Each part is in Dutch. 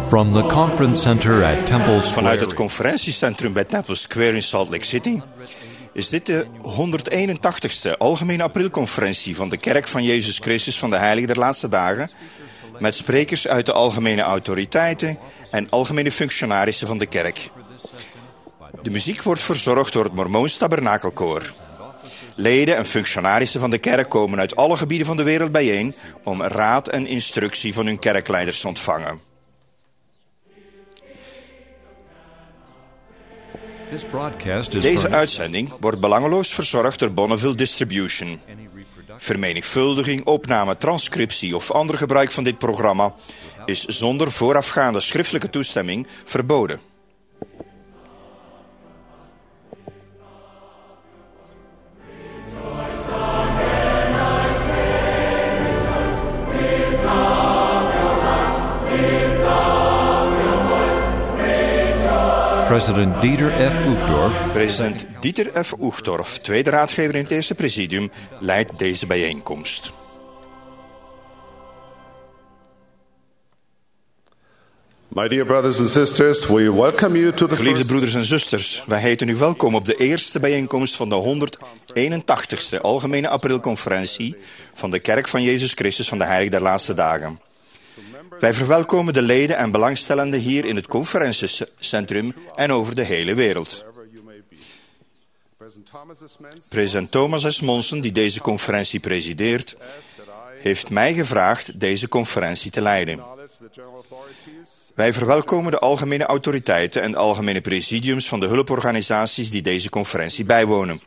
From the conference center at Temple Square. Vanuit het conferentiecentrum bij Temple Square in Salt Lake City is dit de 181ste Algemene Aprilconferentie van de Kerk van Jezus Christus van de Heilige der Laatste Dagen, met sprekers uit de algemene autoriteiten en algemene functionarissen van de kerk. De muziek wordt verzorgd door het Mormoons Tabernakelkoor. Leden en functionarissen van de kerk komen uit alle gebieden van de wereld bijeen om raad en instructie van hun kerkleiders te ontvangen. Deze uitzending wordt belangeloos verzorgd door Bonneville Distribution. Vermenigvuldiging, opname, transcriptie of ander gebruik van dit programma is zonder voorafgaande schriftelijke toestemming verboden. President Dieter F. Uchtdorf. President Dieter F. Uchtdorf, tweede raadgever in het eerste presidium, leidt deze bijeenkomst. My dear brothers and sisters, we welcome you to the Geliefde broeders en zusters, wij heten u welkom op de eerste bijeenkomst van de 181ste Algemene Aprilconferentie van de Kerk van Jezus Christus van de Heilige der Laatste Dagen. Wij verwelkomen de leden en belangstellenden hier in het conferentiecentrum en over de hele wereld. President Thomas S. Monson, die deze conferentie presideert, heeft mij gevraagd deze conferentie te leiden. Wij verwelkomen de algemene autoriteiten en algemene presidiums van de hulporganisaties die deze conferentie bijwonen.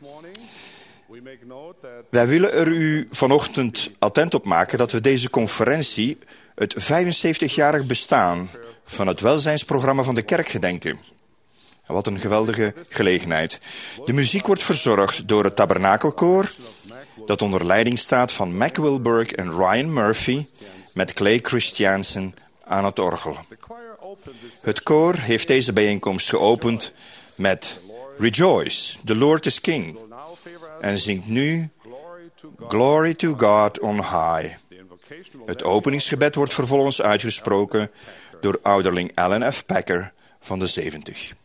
Wij willen er u vanochtend attent op maken dat we deze conferentie het 75-jarig bestaan van het welzijnsprogramma van de kerk gedenken. Wat een geweldige gelegenheid. De muziek wordt verzorgd door het Tabernakelkoor, dat onder leiding staat van Mac Wilberg en Ryan Murphy, met Clay Christiansen aan het orgel. Het koor heeft deze bijeenkomst geopend met Rejoice, the Lord is King, en zingt nu Glory to God on High. Het openingsgebed wordt vervolgens uitgesproken door ouderling Alan F. Packer van de 70.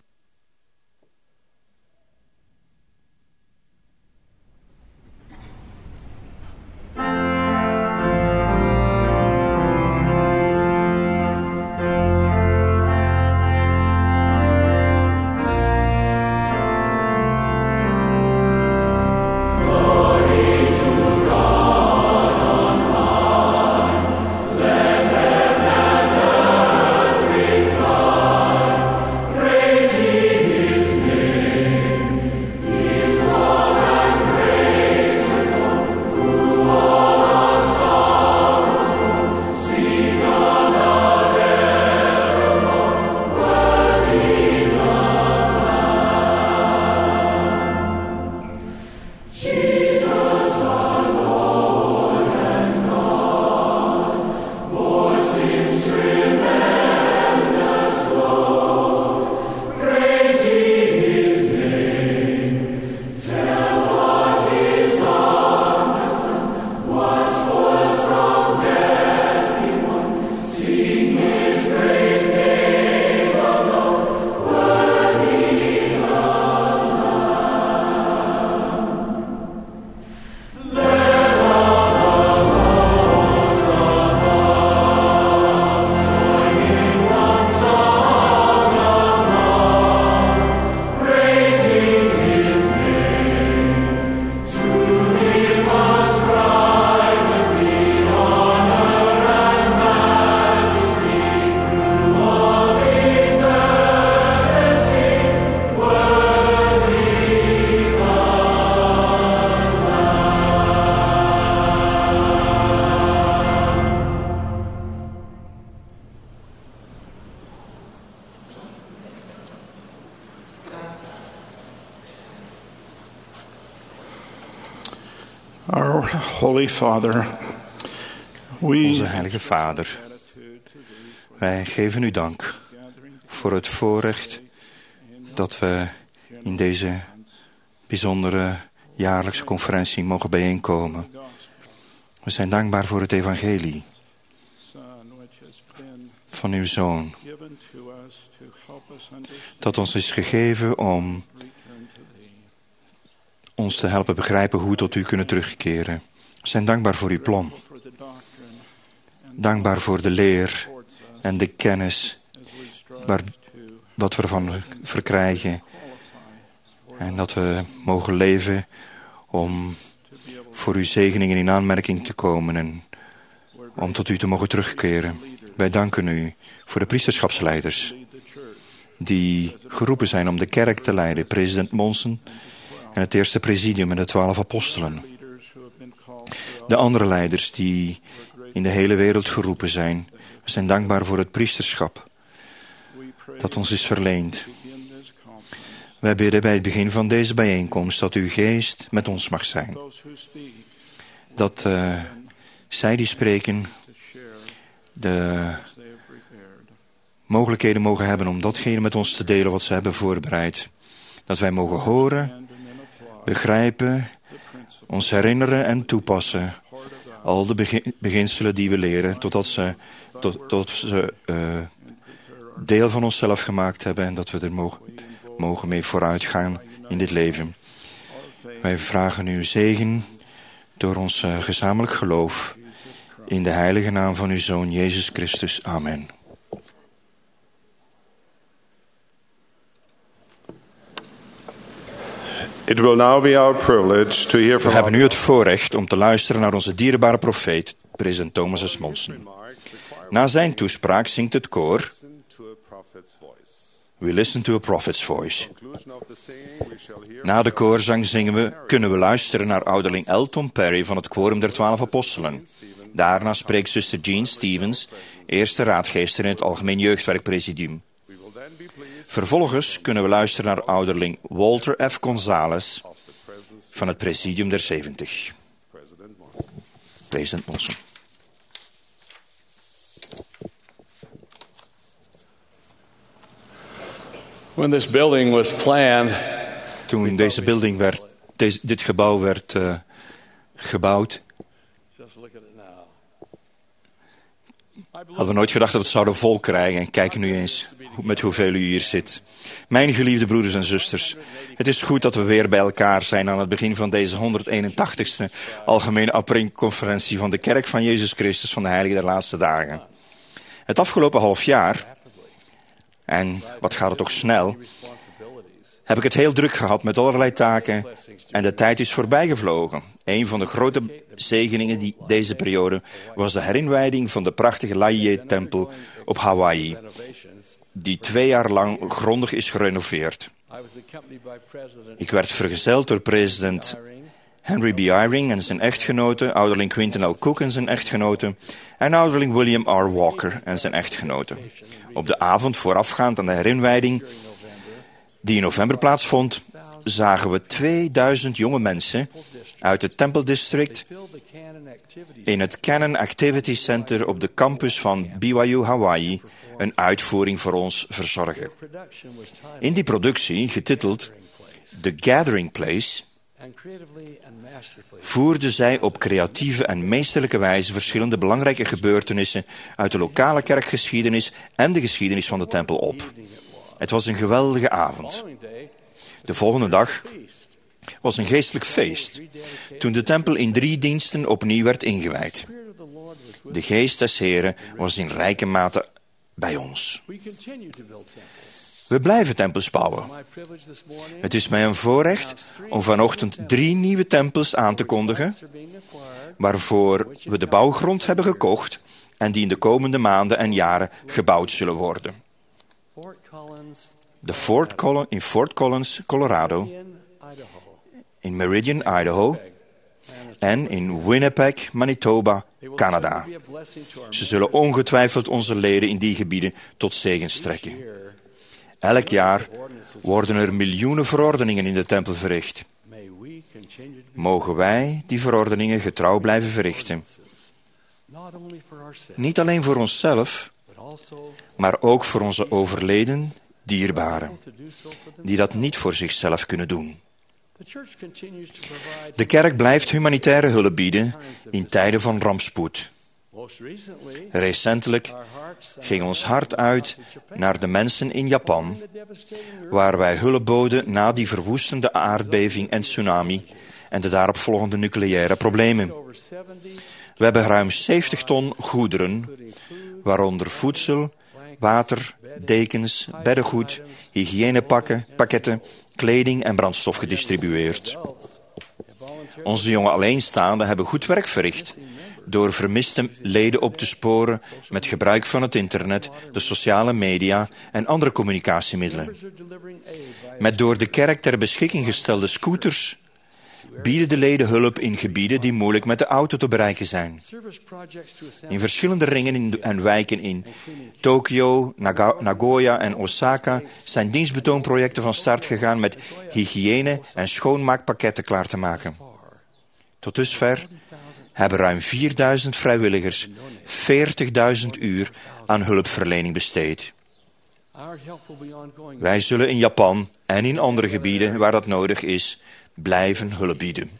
Our Holy Father, Onze Heilige Vader, wij geven u dank voor het voorrecht dat we in deze bijzondere jaarlijkse conferentie mogen bijeenkomen. We zijn dankbaar voor het evangelie van uw Zoon, dat ons is gegeven om ons te helpen begrijpen hoe we tot u kunnen terugkeren. We zijn dankbaar voor uw plan. Dankbaar voor de leer en de kennis wat we ervan verkrijgen. En dat we mogen leven om voor uw zegeningen in aanmerking te komen en om tot u te mogen terugkeren. Wij danken u voor de priesterschapsleiders die geroepen zijn om de kerk te leiden. President Monson en het eerste presidium en de 12 apostelen. De andere leiders die in de hele wereld geroepen zijn. We zijn dankbaar voor het priesterschap dat ons is verleend. Wij bidden bij het begin van deze bijeenkomst dat uw geest met ons mag zijn. Dat zij die spreken de mogelijkheden mogen hebben om datgene met ons te delen wat ze hebben voorbereid. Dat wij mogen horen, begrijpen, ons herinneren en toepassen. Al de beginselen die we leren, totdat ze deel van onszelf gemaakt hebben en dat we er mogen mee vooruit gaan in dit leven. Wij vragen uw zegen door ons gezamenlijk geloof in de heilige naam van uw Zoon Jezus Christus. Amen. It will now be our privilege to hear We from hebben nu het voorrecht om te luisteren naar onze dierbare profeet, president Thomas S. Monson. Na zijn toespraak zingt het koor We listen to a prophet's voice. Na de koorzang kunnen we luisteren naar ouderling Elton Perry van het Quorum der 12 Apostelen. Daarna spreekt zuster Jean Stevens, eerste raadgeefster in het Algemeen Jeugdwerkpresidium. Vervolgens kunnen we luisteren naar ouderling Walter F. Gonzales van het Presidium der 70. President Monson. When this building was planned, Toen dit gebouw werd gebouwd, hadden we nooit gedacht dat we het zouden vol krijgen. En kijk nu eens met hoeveel u hier zit. Mijn geliefde broeders en zusters, het is goed dat we weer bij elkaar zijn aan het begin van deze 181ste Algemene Aprilconferentie van de Kerk van Jezus Christus van de Heilige der Laatste Dagen. Het afgelopen half jaar, en wat gaat het toch snel, heb ik het heel druk gehad met allerlei taken en de tijd is voorbijgevlogen. Een van de grote zegeningen deze periode was de herinwijding van de prachtige Laie-tempel op Hawaii, die 2 jaar lang grondig is gerenoveerd. Ik werd vergezeld door president Henry B. Eyring en zijn echtgenote, ouderling Quinton L. Cook en zijn echtgenote, en ouderling William R. Walker en zijn echtgenote. Op de avond voorafgaand aan de herinwijding, die in november plaatsvond, zagen we 2000 jonge mensen uit het Temple District in het Cannon Activity Center op de campus van BYU Hawaii een uitvoering voor ons verzorgen. In die productie, getiteld The Gathering Place, voerden zij op creatieve en meesterlijke wijze verschillende belangrijke gebeurtenissen uit de lokale kerkgeschiedenis en de geschiedenis van de tempel op. Het was een geweldige avond. De volgende dag was een geestelijk feest, toen de tempel in 3 diensten opnieuw werd ingewijd. De geest des Heren was in rijke mate bij ons. We blijven tempels bouwen. Het is mij een voorrecht om vanochtend 3 nieuwe tempels aan te kondigen, waarvoor we de bouwgrond hebben gekocht en die in de komende maanden en jaren gebouwd zullen worden. In Fort Collins, Colorado, in Meridian, Idaho en in Winnipeg, Manitoba, Canada. Ze zullen ongetwijfeld onze leden in die gebieden tot zegen strekken. Elk jaar worden er miljoenen verordeningen in de tempel verricht. Mogen wij die verordeningen getrouw blijven verrichten. Niet alleen voor onszelf, maar ook voor onze overleden dierbaren, die dat niet voor zichzelf kunnen doen. De kerk blijft humanitaire hulp bieden in tijden van rampspoed. Recentelijk ging ons hart uit naar de mensen in Japan, waar wij hulp boden na die verwoestende aardbeving en tsunami en de daaropvolgende nucleaire problemen. We hebben ruim 70 ton goederen, waaronder voedsel, water, dekens, beddengoed, hygiënepakketten, kleding en brandstof gedistribueerd. Onze jonge alleenstaanden hebben goed werk verricht door vermiste leden op te sporen met gebruik van het internet, de sociale media en andere communicatiemiddelen. Met door de kerk ter beschikking gestelde scooters bieden de leden hulp in gebieden die moeilijk met de auto te bereiken zijn. In verschillende ringen en wijken in Tokio, Nagoya en Osaka zijn dienstbetoonprojecten van start gegaan met hygiëne- en schoonmaakpakketten klaar te maken. Tot dusver hebben ruim 4000 vrijwilligers 40.000 uur aan hulpverlening besteed. Wij zullen in Japan en in andere gebieden waar dat nodig is, blijven hulp bieden.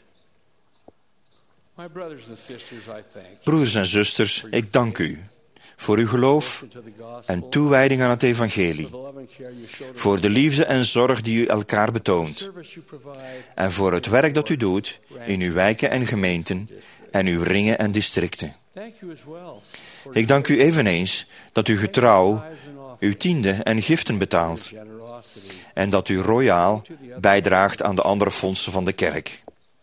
Broeders en zusters, ik dank u voor uw geloof en toewijding aan het evangelie, voor de liefde en zorg die u elkaar betoont en voor het werk dat u doet in uw wijken en gemeenten en uw ringen en districten. Ik dank u eveneens dat u getrouw uw tiende en giften betaalt en dat u royaal bijdraagt aan de andere fondsen van de kerk.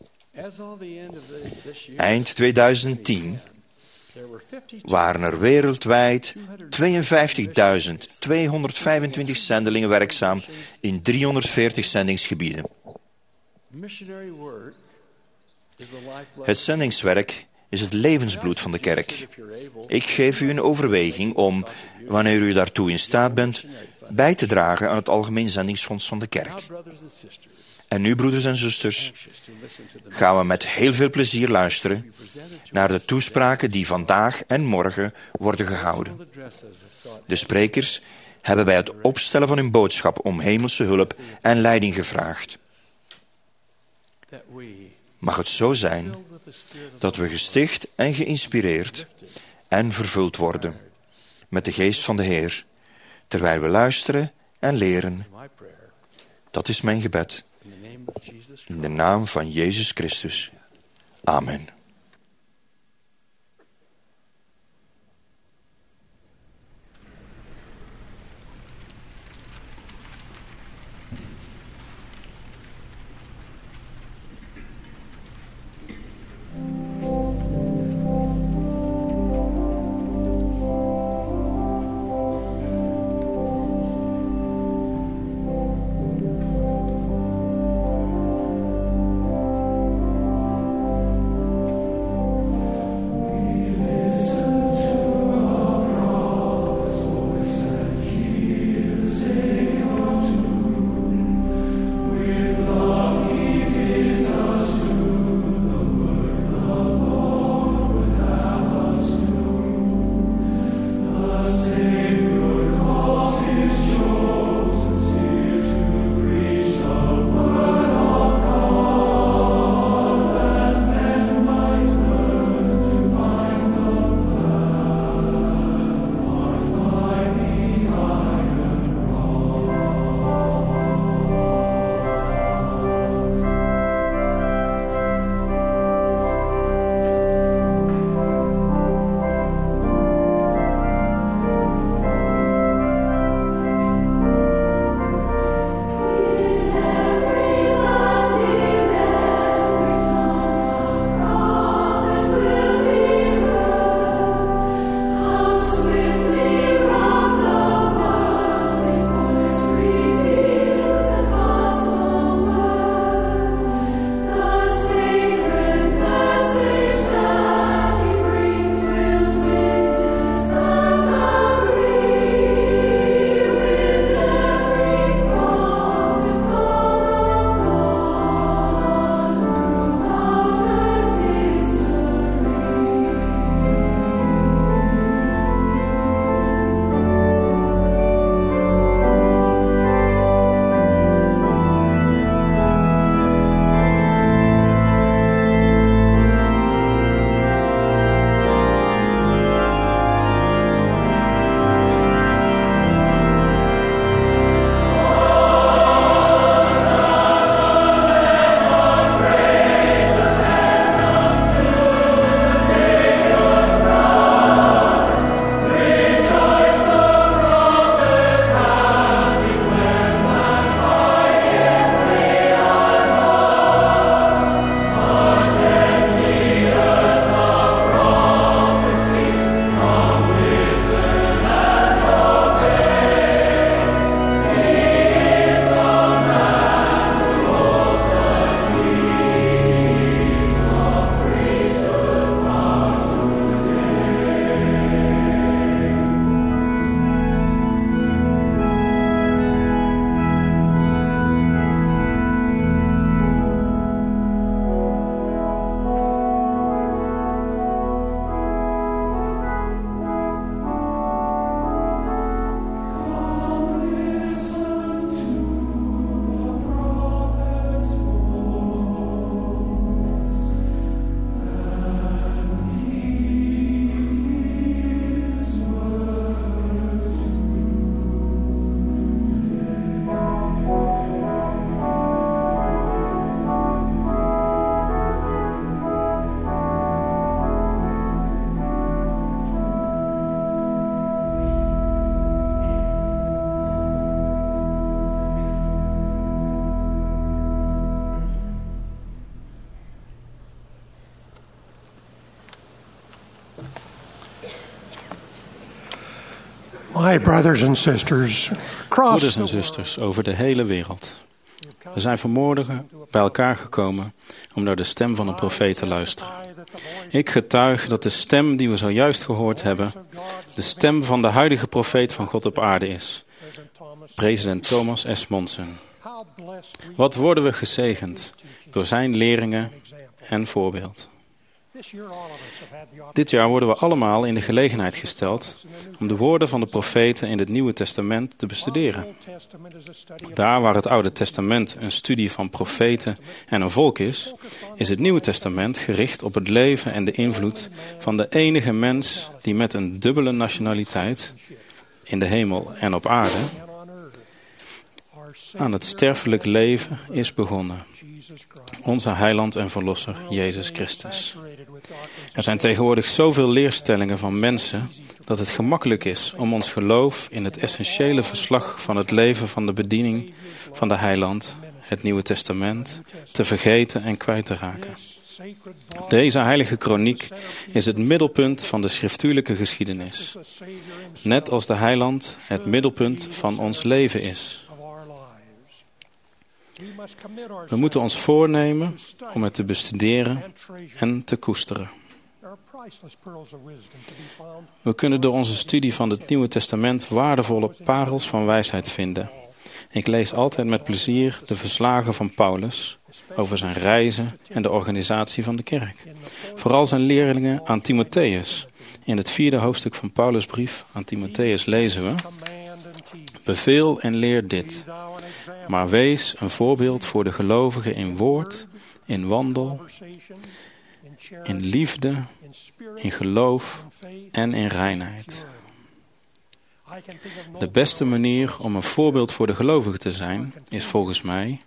Eind 2010 waren er wereldwijd 52.225 zendelingen werkzaam in 340 zendingsgebieden. Het zendingswerk is het levensbloed van de kerk. Ik geef u een overweging om, wanneer u daartoe in staat bent, bij te dragen aan het Algemeen Zendingsfonds van de kerk. En nu, broeders en zusters, gaan we met heel veel plezier luisteren naar de toespraken die vandaag en morgen worden gehouden. De sprekers hebben bij het opstellen van hun boodschap om hemelse hulp en leiding gevraagd. Mag het zo zijn dat we gesticht en geïnspireerd en vervuld worden met de geest van de Heer, terwijl we luisteren en leren. Dat is mijn gebed. In de naam van Jezus Christus. Amen. My brothers and sisters, Broeders en zusters over de hele wereld. We zijn vanmorgen bij elkaar gekomen om naar de stem van een profeet te luisteren. Ik getuig dat de stem die we zojuist gehoord hebben, de stem van de huidige profeet van God op aarde is. President Thomas S. Monson. Wat worden we gezegend door zijn leringen en voorbeeld. Dit jaar worden we allemaal in de gelegenheid gesteld om de woorden van de profeten in het Nieuwe Testament te bestuderen. Daar waar het Oude Testament een studie van profeten en een volk is, is het Nieuwe Testament gericht op het leven en de invloed van de enige mens die met een dubbele nationaliteit, in de hemel en op aarde, aan het sterfelijk leven is begonnen. Onze heiland en verlosser, Jezus Christus. Er zijn tegenwoordig zoveel leerstellingen van mensen dat het gemakkelijk is om ons geloof in het essentiële verslag van het leven van de bediening van de heiland, het Nieuwe Testament, te vergeten en kwijt te raken. Deze heilige kroniek is het middelpunt van de schriftuurlijke geschiedenis. Net als de heiland het middelpunt van ons leven is. We moeten ons voornemen om het te bestuderen en te koesteren. We kunnen door onze studie van het Nieuwe Testament waardevolle parels van wijsheid vinden. Ik lees altijd met plezier de verslagen van Paulus over zijn reizen en de organisatie van de kerk. Vooral zijn leerlingen aan Timotheus. In het 4e hoofdstuk van Paulus' brief aan Timotheus lezen we: Beveel en leer dit, maar wees een voorbeeld voor de gelovigen in woord, in wandel, in liefde, in geloof en in reinheid. De beste manier om een voorbeeld voor de gelovigen te zijn, is volgens mij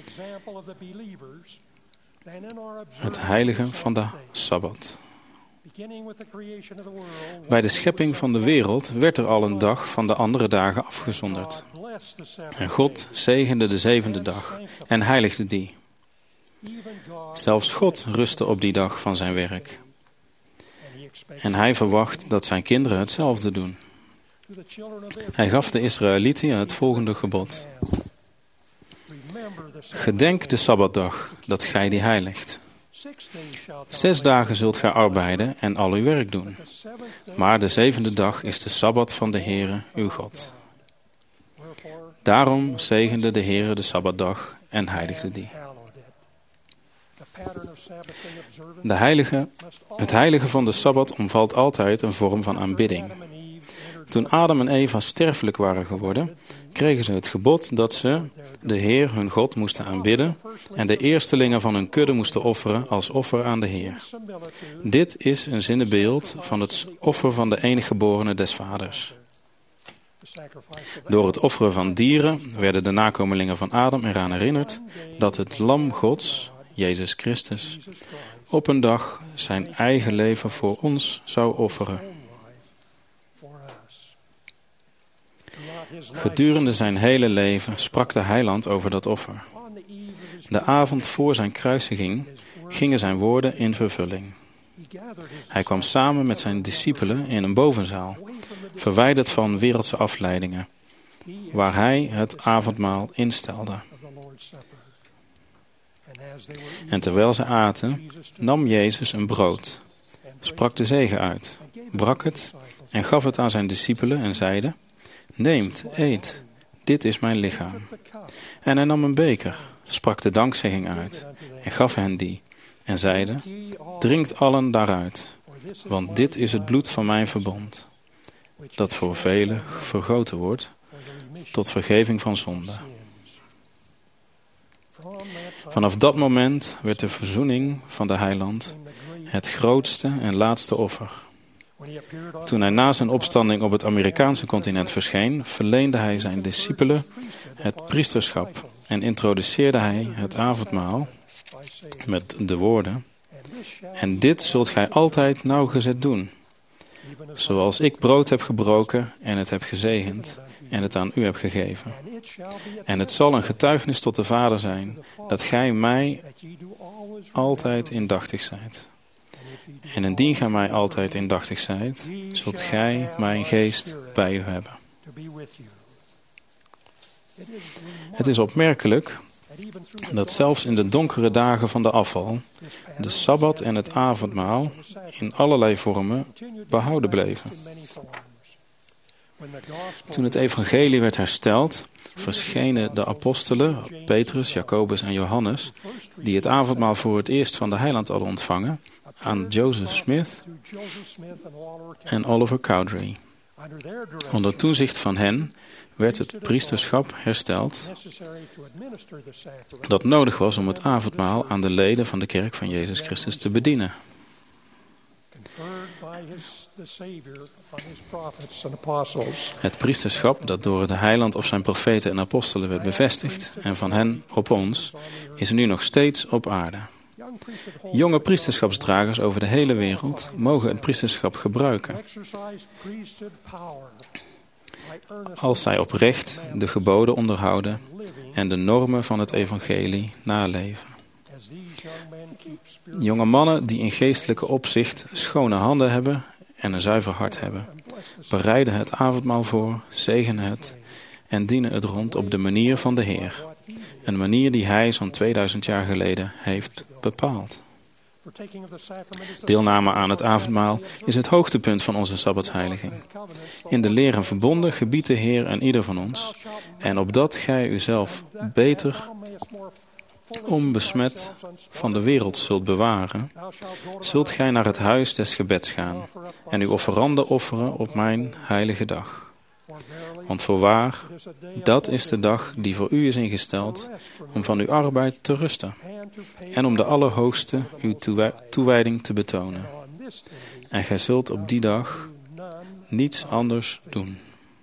het heiligen van de Sabbat. Bij de schepping van de wereld werd er al een dag van de andere dagen afgezonderd. En God zegende de 7e dag en heiligde die. Zelfs God rustte op die dag van zijn werk. En hij verwacht dat zijn kinderen hetzelfde doen. Hij gaf de Israëlieten het volgende gebod. Gedenk de Sabbatdag, dat gij die heiligt. 6 dagen zult gij arbeiden en al uw werk doen. Maar de 7e dag is de Sabbat van de Heere, uw God. Daarom zegende de Heere de Sabbatdag en heiligde die. Het heilige van de Sabbat omvat altijd een vorm van aanbidding. Toen Adam en Eva sterfelijk waren geworden, kregen ze het gebod dat ze de Heer hun God moesten aanbidden en de eerstelingen van hun kudde moesten offeren als offer aan de Heer. Dit is een zinnebeeld van het offer van de eniggeborene des vaders. Door het offeren van dieren werden de nakomelingen van Adam eraan herinnerd dat het lam Gods, Jezus Christus, op een dag zijn eigen leven voor ons zou offeren. Gedurende zijn hele leven sprak de heiland over dat offer. De avond voor zijn kruisiging gingen zijn woorden in vervulling. Hij kwam samen met zijn discipelen in een bovenzaal, verwijderd van wereldse afleidingen, waar hij het avondmaal instelde. En terwijl ze aten, nam Jezus een brood, sprak de zegen uit, brak het en gaf het aan zijn discipelen en zeide: Neemt, eet, dit is mijn lichaam. En hij nam een beker, sprak de dankzegging uit en gaf hen die en zeide: Drinkt allen daaruit, want dit is het bloed van mijn verbond, dat voor velen vergoten wordt tot vergeving van zonde. Vanaf dat moment werd de verzoening van de heiland het grootste en laatste offer. Toen hij na zijn opstanding op het Amerikaanse continent verscheen, verleende hij zijn discipelen het priesterschap en introduceerde hij het avondmaal met de woorden: En dit zult gij altijd nauwgezet doen, zoals ik brood heb gebroken en het heb gezegend en het aan u heb gegeven. En het zal een getuigenis tot de Vader zijn, dat gij mij altijd indachtig zijt. En indien gij mij altijd indachtig zijt, zult gij mijn geest bij u hebben. Het is opmerkelijk dat zelfs in de donkere dagen van de afval de Sabbat en het avondmaal in allerlei vormen behouden bleven. Toen het evangelie werd hersteld, verschenen de apostelen, Petrus, Jacobus en Johannes, die het avondmaal voor het eerst van de heiland hadden ontvangen, aan Joseph Smith en Oliver Cowdery. Onder toezicht van hen werd het priesterschap hersteld dat nodig was om het avondmaal aan de leden van de kerk van Jezus Christus te bedienen. Het priesterschap dat door de heiland op zijn profeten en apostelen werd bevestigd en van hen op ons, is nu nog steeds op aarde. Jonge priesterschapsdragers over de hele wereld mogen het priesterschap gebruiken als zij oprecht de geboden onderhouden en de normen van het evangelie naleven. Jonge mannen die in geestelijke opzicht schone handen hebben en een zuiver hart hebben, bereiden het avondmaal voor, zegenen het en dienen het rond op de manier van de Heer. Een manier die Hij zo'n 2000 jaar geleden heeft bepaald. Deelname aan het avondmaal is het hoogtepunt van onze sabbatsheiliging. In de leer en verbonden gebiedt de Heer aan ieder van ons, en opdat gij uzelf beter onbesmet van de wereld zult bewaren, zult gij naar het huis des gebeds gaan en uw offeranden offeren op mijn heilige dag. Want voorwaar, dat is de dag die voor u is ingesteld om van uw arbeid te rusten en om de Allerhoogste uw toewijding te betonen. En gij zult op die dag niets anders doen.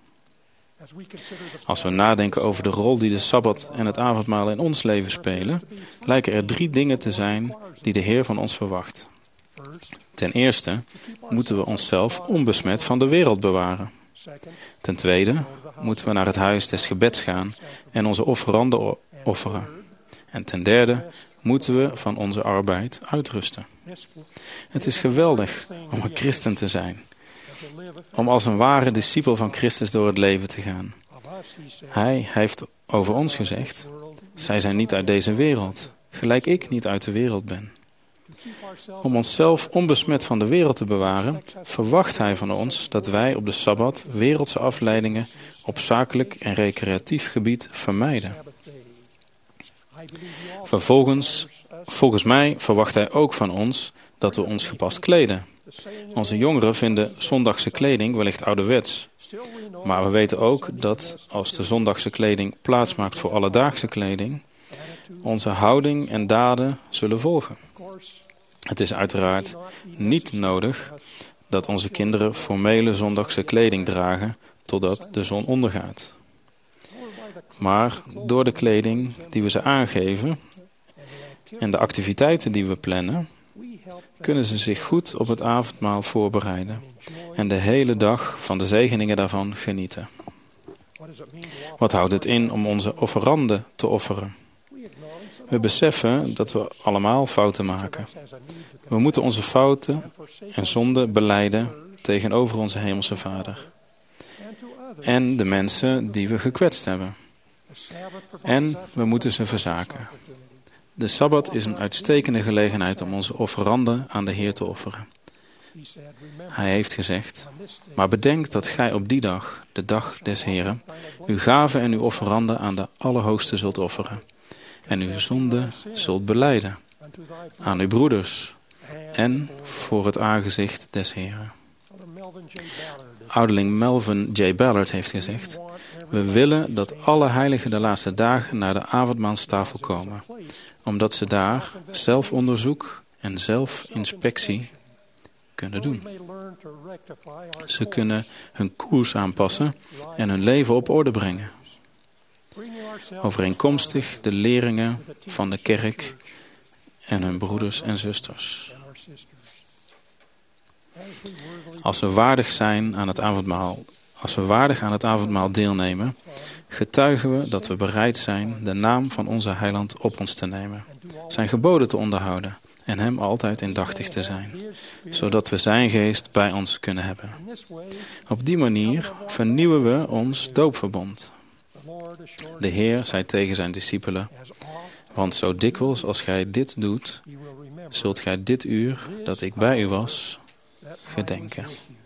Als we nadenken over de rol die de Sabbat en het avondmaal in ons leven spelen, lijken er 3 dingen te zijn die de Heer van ons verwacht. Ten eerste moeten we onszelf onbesmet van de wereld bewaren. Ten tweede moeten we naar het huis des gebeds gaan en onze offeranden offeren. En ten derde moeten we van onze arbeid uitrusten. Het is geweldig om een christen te zijn. Om als een ware discipel van Christus door het leven te gaan. Hij heeft over ons gezegd, zij zijn niet uit deze wereld, gelijk ik niet uit de wereld ben. Om onszelf onbesmet van de wereld te bewaren, verwacht Hij van ons dat wij op de Sabbat wereldse afleidingen op zakelijk en recreatief gebied vermijden. Volgens mij verwacht Hij ook van ons dat we ons gepast kleden. Onze jongeren vinden zondagse kleding wellicht ouderwets. Maar we weten ook dat als de zondagse kleding plaatsmaakt voor alledaagse kleding, onze houding en daden zullen volgen. Het is uiteraard niet nodig dat onze kinderen formele zondagse kleding dragen totdat de zon ondergaat. Maar door de kleding die we ze aangeven en de activiteiten die we plannen, kunnen ze zich goed op het avondmaal voorbereiden en de hele dag van de zegeningen daarvan genieten. Wat houdt het in om onze offeranden te offeren? We beseffen dat we allemaal fouten maken. We moeten onze fouten en zonden belijden tegenover onze hemelse Vader. En de mensen die we gekwetst hebben. En we moeten ze verzaken. De Sabbat is een uitstekende gelegenheid om onze offeranden aan de Heer te offeren. Hij heeft gezegd, maar bedenk dat gij op die dag, de dag des Heren, uw gaven en uw offeranden aan de Allerhoogste zult offeren. En uw zonde zult belijden aan uw broeders en voor het aangezicht des Heren. Ouderling Melvin J. Ballard heeft gezegd, we willen dat alle heiligen de laatste dagen naar de avondmaalstafel komen, omdat ze daar zelfonderzoek en zelfinspectie kunnen doen. Ze kunnen hun koers aanpassen en hun leven op orde brengen. Overeenkomstig de leringen van de kerk en hun broeders en zusters. Als we waardig aan het avondmaal deelnemen, getuigen we dat we bereid zijn de naam van onze heiland op ons te nemen, zijn geboden te onderhouden en hem altijd indachtig te zijn, zodat we zijn geest bij ons kunnen hebben. Op die manier vernieuwen we ons doopverbond. De Heer zei tegen zijn discipelen: want zo dikwijls als gij dit doet, zult gij dit uur dat ik bij u was, gedenken.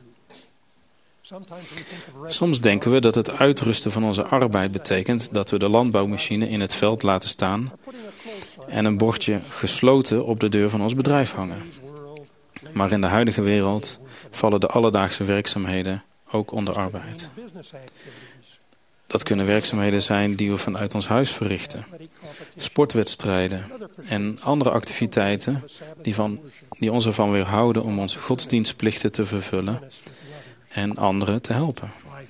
Soms denken we dat het uitrusten van onze arbeid betekent dat we de landbouwmachine in het veld laten staan en een bordje gesloten op de deur van ons bedrijf hangen. Maar in de huidige wereld vallen de alledaagse werkzaamheden ook onder arbeid. Dat kunnen werkzaamheden zijn die we vanuit ons huis verrichten, sportwedstrijden en andere activiteiten die ons ervan weerhouden om onze godsdienstplichten te vervullen en anderen te helpen.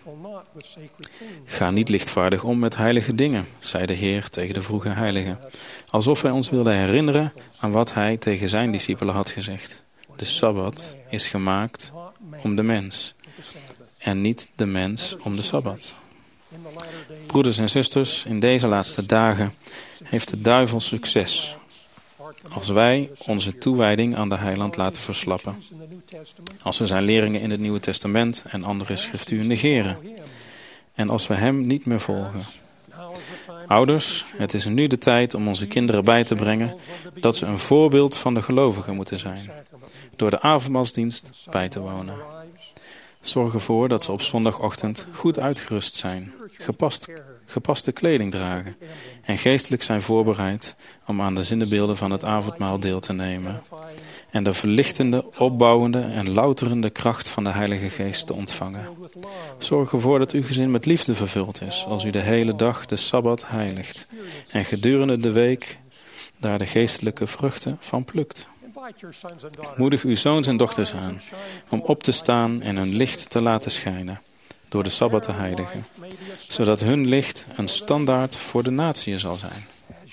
Ga niet lichtvaardig om met heilige dingen, zei de Heer tegen de vroege heiligen, alsof hij ons wilde herinneren aan wat hij tegen zijn discipelen had gezegd. De Sabbat is gemaakt om de mens en niet de mens om de Sabbat. Broeders en zusters, in deze laatste dagen heeft de duivel succes als wij onze toewijding aan de Heiland laten verslappen. Als we zijn leringen in het Nieuwe Testament en andere schrifturen negeren. En als we hem niet meer volgen. Ouders, het is nu de tijd om onze kinderen bij te brengen dat ze een voorbeeld van de gelovigen moeten zijn. Door de avondmaalsdienst bij te wonen. Zorg ervoor dat ze op zondagochtend goed uitgerust zijn, gepaste kleding dragen en geestelijk zijn voorbereid om aan de zinnebeelden van het avondmaal deel te nemen en de verlichtende, opbouwende en louterende kracht van de Heilige Geest te ontvangen. Zorg ervoor dat uw gezin met liefde vervuld is als u de hele dag de Sabbat heiligt en gedurende de week daar de geestelijke vruchten van plukt. Moedig uw zoons en dochters aan om op te staan en hun licht te laten schijnen door de Sabbat te heiligen, zodat hun licht een standaard voor de natie zal zijn.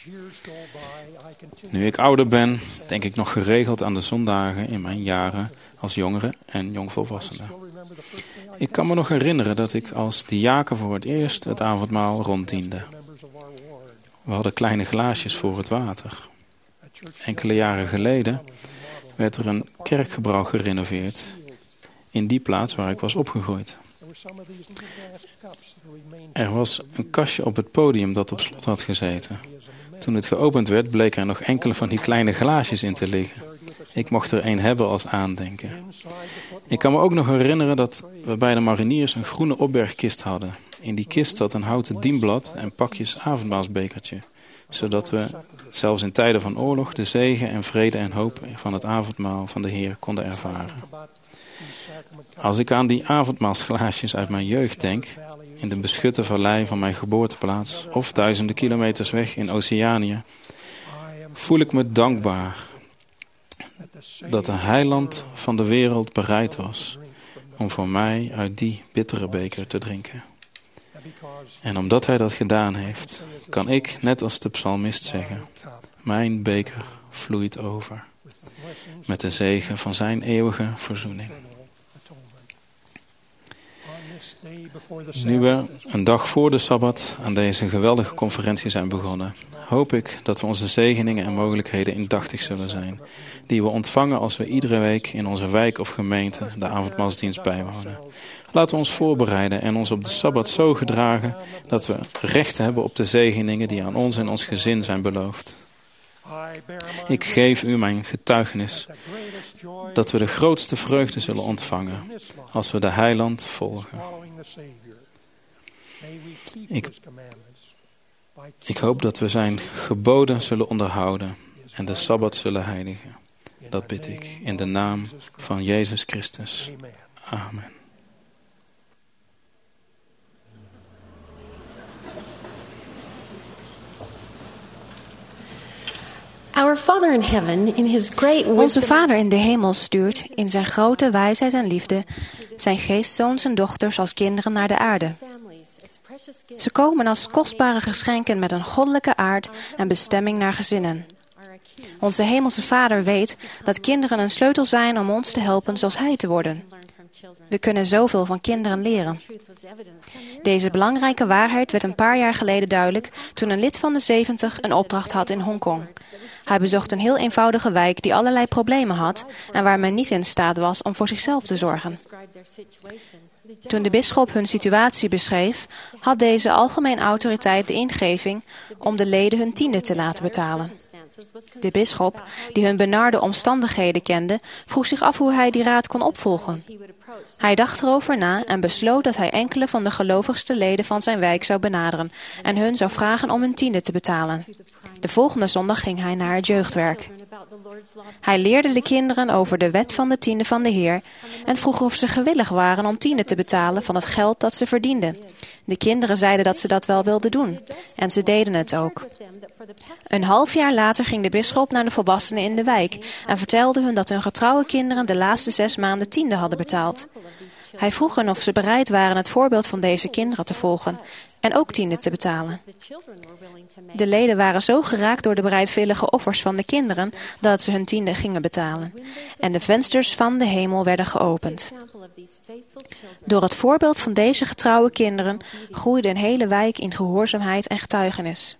Nu ik ouder ben, denk ik nog geregeld aan de zondagen in mijn jaren als jongere en jongvolwassene. Ik kan me nog herinneren dat ik als diaken voor het eerst het avondmaal ronddiende. We hadden kleine glaasjes voor het water. Enkele jaren geleden werd er een kerkgebouw gerenoveerd in die plaats waar ik was opgegroeid. Er was een kastje op het podium dat op slot had gezeten. Toen het geopend werd, bleken er nog enkele van die kleine glaasjes in te liggen. Ik mocht er een hebben als aandenken. Ik kan me ook nog herinneren dat we bij de mariniers een groene opbergkist hadden. In die kist zat een houten dienblad en pakjes avondmaalsbekertje, zodat we zelfs in tijden van oorlog de zegen en vrede en hoop van het avondmaal van de Heer konden ervaren. Als ik aan die avondmaalsglaasjes uit mijn jeugd denk, in de beschutte vallei van mijn geboorteplaats of duizenden kilometers weg in Oceanië, voel ik me dankbaar dat de heiland van de wereld bereid was om voor mij uit die bittere beker te drinken. En omdat hij dat gedaan heeft, kan ik, net als de psalmist, zeggen: mijn beker vloeit over met de zegen van zijn eeuwige verzoening. Nu we een dag voor de Sabbat aan deze geweldige conferentie zijn begonnen, hoop ik dat we onze zegeningen en mogelijkheden indachtig zullen zijn, die we ontvangen als we iedere week in onze wijk of gemeente de avondmaalsdienst bijwonen. Laten we ons voorbereiden en ons op de Sabbat zo gedragen dat we recht hebben op de zegeningen die aan ons en ons gezin zijn beloofd. Ik geef u mijn getuigenis dat we de grootste vreugde zullen ontvangen als we de Heiland volgen. Ik hoop dat we zijn geboden zullen onderhouden en de Sabbat zullen heiligen. Dat bid ik in de naam van Jezus Christus. Amen. Onze Vader in de hemel stuurt in zijn grote wijsheid en liefde zijn geestzoons en dochters als kinderen naar de aarde. Ze komen als kostbare geschenken met een goddelijke aard en bestemming naar gezinnen. Onze hemelse Vader weet dat kinderen een sleutel zijn om ons te helpen zoals Hij te worden. We kunnen zoveel van kinderen leren. Deze belangrijke waarheid werd een paar jaar geleden duidelijk toen een lid van de 70 een opdracht had in Hongkong. Hij bezocht een heel eenvoudige wijk die allerlei problemen had en waar men niet in staat was om voor zichzelf te zorgen. Toen de bisschop hun situatie beschreef, had deze algemeen autoriteit de ingeving om de leden hun tiende te laten betalen. De bisschop, die hun benarde omstandigheden kende, vroeg zich af hoe hij die raad kon opvolgen. Hij dacht erover na en besloot dat hij enkele van de gelovigste leden van zijn wijk zou benaderen en hun zou vragen om hun tiende te betalen. De volgende zondag ging hij naar het jeugdwerk. Hij leerde de kinderen over de wet van de tiende van de Heer en vroeg of ze gewillig waren om tiende te betalen van het geld dat ze verdienden. De kinderen zeiden dat ze dat wel wilden doen en ze deden het ook. Een half jaar later ging de bisschop naar de volwassenen in de wijk en vertelde hun dat hun getrouwe kinderen de laatste 6 maanden tiende hadden betaald. Hij vroeg hen of ze bereid waren het voorbeeld van deze kinderen te volgen en ook tiende te betalen. De leden waren zo geraakt door de bereidwillige offers van de kinderen dat ze hun tiende gingen betalen. En de vensters van de hemel werden geopend. Door het voorbeeld van deze getrouwe kinderen groeide een hele wijk in gehoorzaamheid en getuigenis.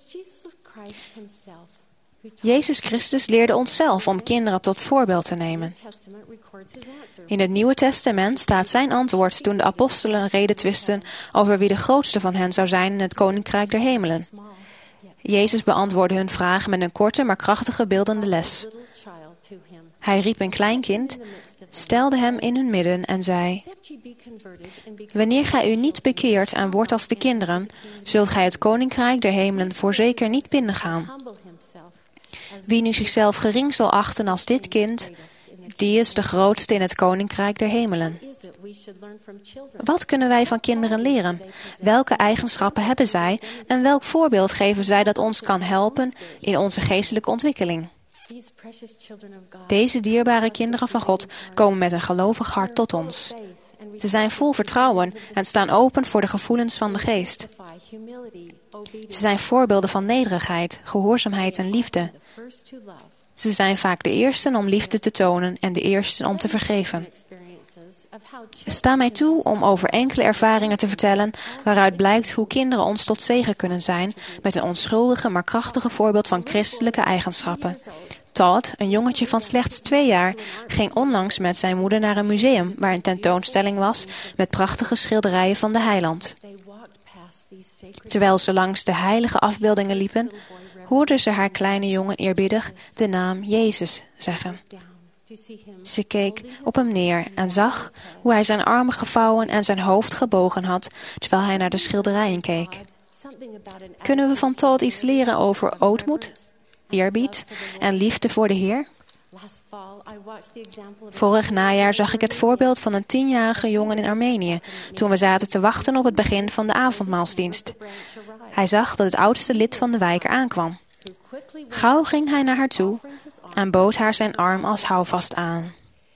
Jezus Christus leerde onszelf om kinderen tot voorbeeld te nemen. In het Nieuwe Testament staat zijn antwoord toen de apostelen redetwisten over wie de grootste van hen zou zijn in het Koninkrijk der Hemelen. Jezus beantwoordde hun vragen met een korte maar krachtige beeldende les. Hij riep een klein kind, stelde hem in hun midden en zei: Wanneer gij u niet bekeert en wordt als de kinderen, zult gij het Koninkrijk der Hemelen voorzeker niet binnengaan. Wie nu zichzelf gering zal achten als dit kind, die is de grootste in het Koninkrijk der Hemelen. Wat kunnen wij van kinderen leren? Welke eigenschappen hebben zij en welk voorbeeld geven zij dat ons kan helpen in onze geestelijke ontwikkeling? Deze dierbare kinderen van God komen met een gelovig hart tot ons. Ze zijn vol vertrouwen en staan open voor de gevoelens van de geest. Ze zijn voorbeelden van nederigheid, gehoorzaamheid en liefde. Ze zijn vaak de eersten om liefde te tonen en de eersten om te vergeven. Sta mij toe om over enkele ervaringen te vertellen waaruit blijkt hoe kinderen ons tot zegen kunnen zijn met een onschuldige maar krachtige voorbeeld van christelijke eigenschappen. Todd, een jongetje van slechts 2 jaar, ging onlangs met zijn moeder naar een museum waar een tentoonstelling was met prachtige schilderijen van de heiland. Terwijl ze langs de heilige afbeeldingen liepen, hoorde ze haar kleine jongen eerbiedig de naam Jezus zeggen. Ze keek op hem neer en zag hoe hij zijn armen gevouwen en zijn hoofd gebogen had, terwijl hij naar de schilderijen keek. Kunnen we van Todd iets leren over ootmoed, eerbied en liefde voor de Heer? Vorig najaar zag ik het voorbeeld van een 10-jarige jongen in Armenië, toen we zaten te wachten op het begin van de avondmaalsdienst. Hij zag dat het oudste lid van de wijk aankwam. Gauw ging hij naar haar toe en bood haar zijn arm als houvast aan.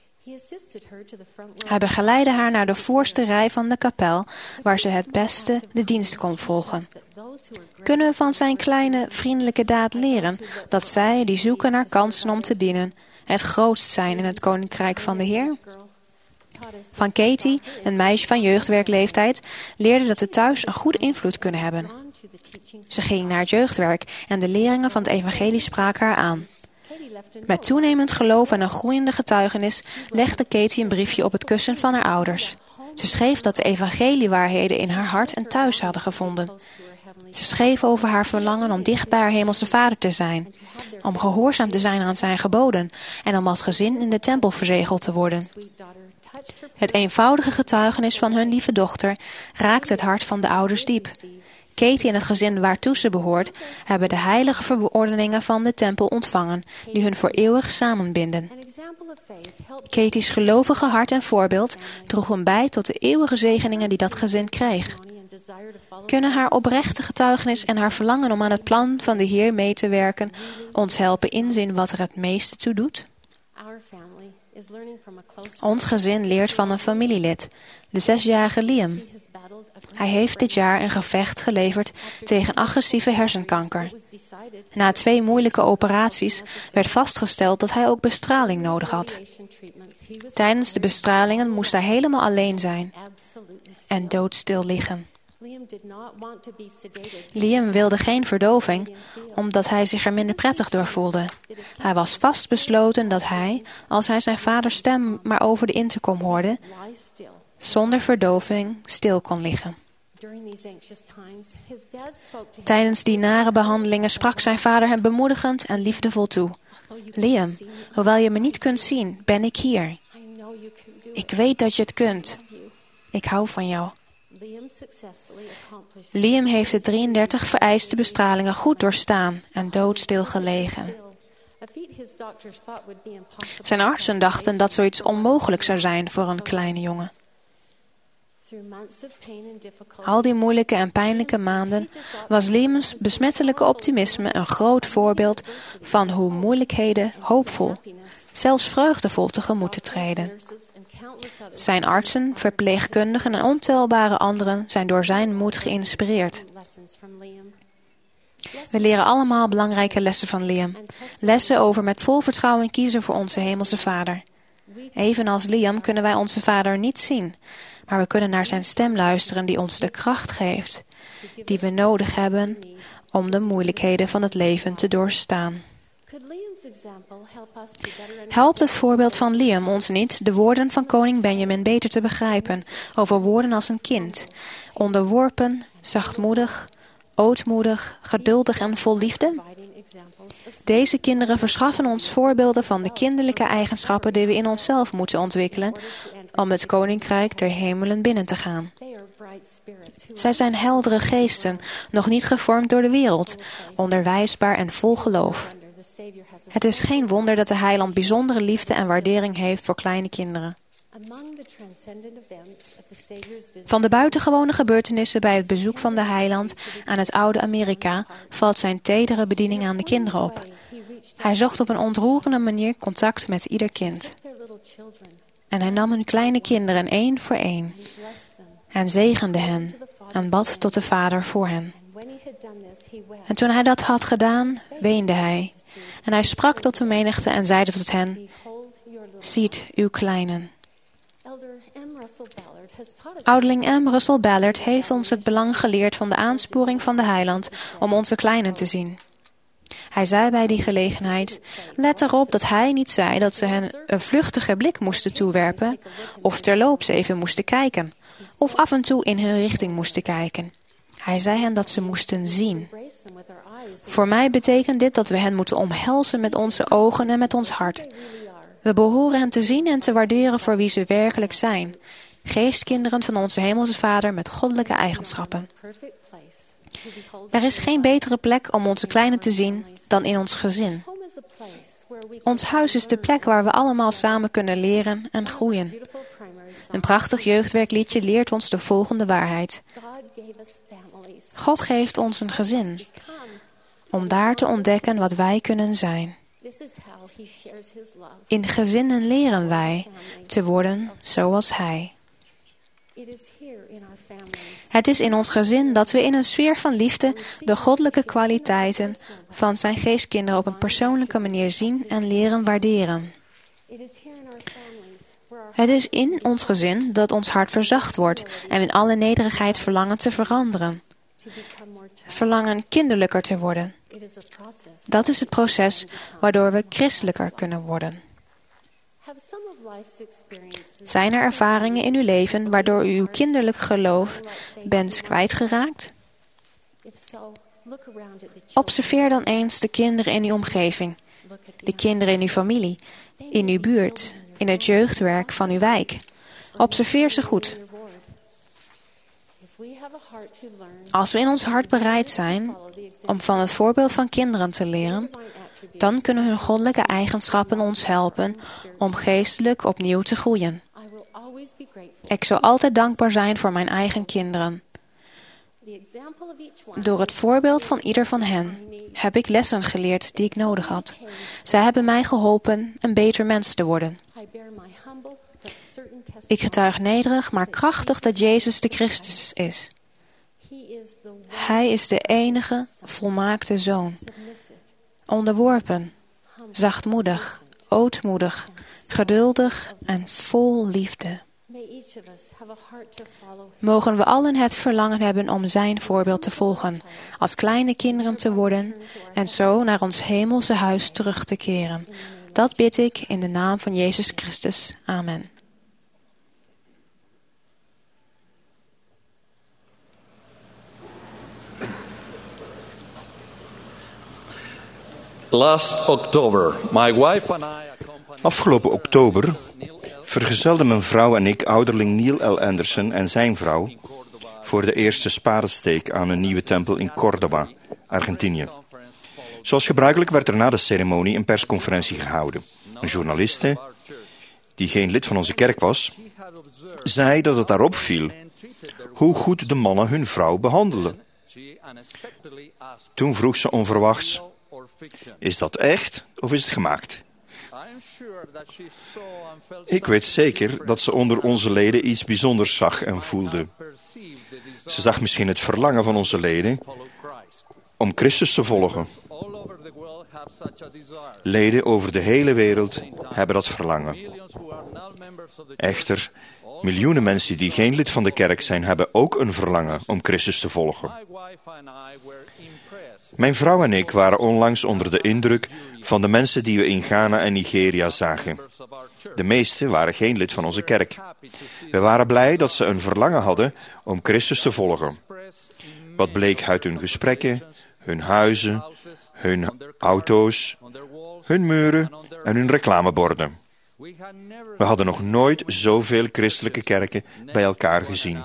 Hij begeleidde haar naar de voorste rij van de kapel, waar ze het beste de dienst kon volgen. Kunnen we van zijn kleine, vriendelijke daad leren dat zij, die zoeken naar kansen om te dienen, het grootst zijn in het Koninkrijk van de Heer? Van Katie, een meisje van jeugdwerkleeftijd, leerde dat we thuis een goede invloed kunnen hebben. Ze ging naar het jeugdwerk en de leringen van het evangelie spraken haar aan. Met toenemend geloof en een groeiende getuigenis legde Katie een briefje op het kussen van haar ouders. Ze schreef dat de evangeliewaarheden in haar hart een thuis hadden gevonden. Ze schreef over haar verlangen om dicht bij haar hemelse vader te zijn, om gehoorzaam te zijn aan zijn geboden en om als gezin in de tempel verzegeld te worden. Het eenvoudige getuigenis van hun lieve dochter raakte het hart van de ouders diep. Katie en het gezin waartoe ze behoort, hebben de heilige verordeningen van de tempel ontvangen, die hun voor eeuwig samenbinden. Katie's gelovige hart en voorbeeld droegen bij tot de eeuwige zegeningen die dat gezin kreeg. Kunnen haar oprechte getuigenis en haar verlangen om aan het plan van de Heer mee te werken ons helpen inzien wat er het meeste toe doet? Ons gezin leert van een familielid, de 6-jarige Liam. Hij heeft dit jaar een gevecht geleverd tegen agressieve hersenkanker. Na 2 moeilijke operaties werd vastgesteld dat hij ook bestraling nodig had. Tijdens de bestralingen moest hij helemaal alleen zijn en doodstil liggen. Liam wilde geen verdoving, omdat hij zich er minder prettig door voelde. Hij was vastbesloten dat hij, als hij zijn vaders stem maar over de intercom hoorde, zonder verdoving stil kon liggen. Tijdens die nare behandelingen sprak zijn vader hem bemoedigend en liefdevol toe. Liam, hoewel je me niet kunt zien, ben ik hier. Ik weet dat je het kunt. Ik hou van jou. Liam heeft de 33 vereiste bestralingen goed doorstaan en doodstil gelegen. Zijn artsen dachten dat zoiets onmogelijk zou zijn voor een kleine jongen. Al die moeilijke en pijnlijke maanden was Liam's besmettelijke optimisme een groot voorbeeld van hoe moeilijkheden hoopvol, zelfs vreugdevol tegemoet te treden. Zijn artsen, verpleegkundigen en ontelbare anderen zijn door zijn moed geïnspireerd. We leren allemaal belangrijke lessen van Liam. Lessen over met vol vertrouwen kiezen voor onze hemelse Vader. Evenals Liam kunnen wij onze Vader niet zien, maar we kunnen naar zijn stem luisteren die ons de kracht geeft, die we nodig hebben om de moeilijkheden van het leven te doorstaan. Helpt het voorbeeld van Liam ons niet de woorden van koning Benjamin beter te begrijpen over woorden als een kind, onderworpen, zachtmoedig, ootmoedig, geduldig en vol liefde? Deze kinderen verschaffen ons voorbeelden van de kinderlijke eigenschappen die we in onszelf moeten ontwikkelen om het koninkrijk der hemelen binnen te gaan. Zij zijn heldere geesten, nog niet gevormd door de wereld, onderwijsbaar en vol geloof. Het is geen wonder dat de Heiland bijzondere liefde en waardering heeft voor kleine kinderen. Van de buitengewone gebeurtenissen bij het bezoek van de Heiland aan het oude Amerika valt zijn tedere bediening aan de kinderen op. Hij zocht op een ontroerende manier contact met ieder kind. En hij nam hun kleine kinderen 1 voor 1 en zegende hen en bad tot de Vader voor hen. En toen hij dat had gedaan, weende hij. En hij sprak tot de menigte en zeide tot hen: ziet uw kleinen. Ouderling M. Russell Ballard heeft ons het belang geleerd van de aansporing van de Heiland om onze kleinen te zien. Hij zei bij die gelegenheid: let erop dat hij niet zei dat ze hen een vluchtige blik moesten toewerpen, of terloops even moesten kijken, of af en toe in hun richting moesten kijken. Hij zei hen dat ze moesten zien. Voor mij betekent dit dat we hen moeten omhelzen met onze ogen en met ons hart. We behoren hen te zien en te waarderen voor wie ze werkelijk zijn. Geestkinderen van onze hemelse Vader met goddelijke eigenschappen. Er is geen betere plek om onze kleinen te zien dan in ons gezin. Ons huis is de plek waar we allemaal samen kunnen leren en groeien. Een prachtig jeugdwerkliedje leert ons de volgende waarheid. God geeft ons een gezin, om daar te ontdekken wat wij kunnen zijn. In gezinnen leren wij te worden zoals Hij. Het is in ons gezin dat we in een sfeer van liefde de goddelijke kwaliteiten van zijn geestkinderen op een persoonlijke manier zien en leren waarderen. Het is in ons gezin dat ons hart verzacht wordt en we in alle nederigheid verlangen te veranderen. Verlangen kinderlijker te worden. Dat is het proces waardoor we christelijker kunnen worden. Zijn er ervaringen in uw leven waardoor u uw kinderlijk geloof bent kwijtgeraakt? Observeer dan eens de kinderen in uw omgeving, de kinderen in uw familie, in uw buurt, in het jeugdwerk van uw wijk. Observeer ze goed. Als we in ons hart bereid zijn om van het voorbeeld van kinderen te leren, dan kunnen hun goddelijke eigenschappen ons helpen om geestelijk opnieuw te groeien. Ik zal altijd dankbaar zijn voor mijn eigen kinderen. Door het voorbeeld van ieder van hen heb ik lessen geleerd die ik nodig had. Zij hebben mij geholpen een beter mens te worden. Ik getuig nederig, maar krachtig dat Jezus de Christus is. Hij is de enige volmaakte Zoon. Onderworpen, zachtmoedig, ootmoedig, geduldig en vol liefde. Mogen we allen het verlangen hebben om zijn voorbeeld te volgen, als kleine kinderen te worden en zo naar ons hemelse huis terug te keren. Dat bid ik in de naam van Jezus Christus. Amen. Last October, my wife and I... Afgelopen oktober vergezelden mijn vrouw en ik ouderling Neil L. Anderson en zijn vrouw voor de eerste spadesteek aan een nieuwe tempel in Córdoba, Argentinië. Zoals gebruikelijk werd er na de ceremonie een persconferentie gehouden. Een journaliste, die geen lid van onze kerk was, zei dat het daarop viel hoe goed de mannen hun vrouw behandelden. Toen vroeg ze onverwachts: is dat echt of is het gemaakt? Ik weet zeker dat ze onder onze leden iets bijzonders zag en voelde. Ze zag misschien het verlangen van onze leden om Christus te volgen. Leden over de hele wereld hebben dat verlangen. Echter, miljoenen mensen die geen lid van de kerk zijn, hebben ook een verlangen om Christus te volgen. Mijn vrouw en ik waren onlangs onder de indruk van de mensen die we in Ghana en Nigeria zagen. De meesten waren geen lid van onze kerk. We waren blij dat ze een verlangen hadden om Christus te volgen. Wat bleek uit hun gesprekken, hun huizen, hun auto's, hun muren en hun reclameborden. We hadden nog nooit zoveel christelijke kerken bij elkaar gezien.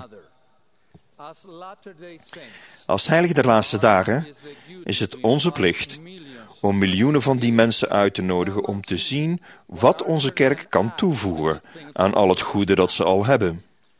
Als heilige der laatste dagen is het onze plicht om miljoenen van die mensen uit te nodigen om te zien wat onze kerk kan toevoegen aan al het goede dat ze al hebben.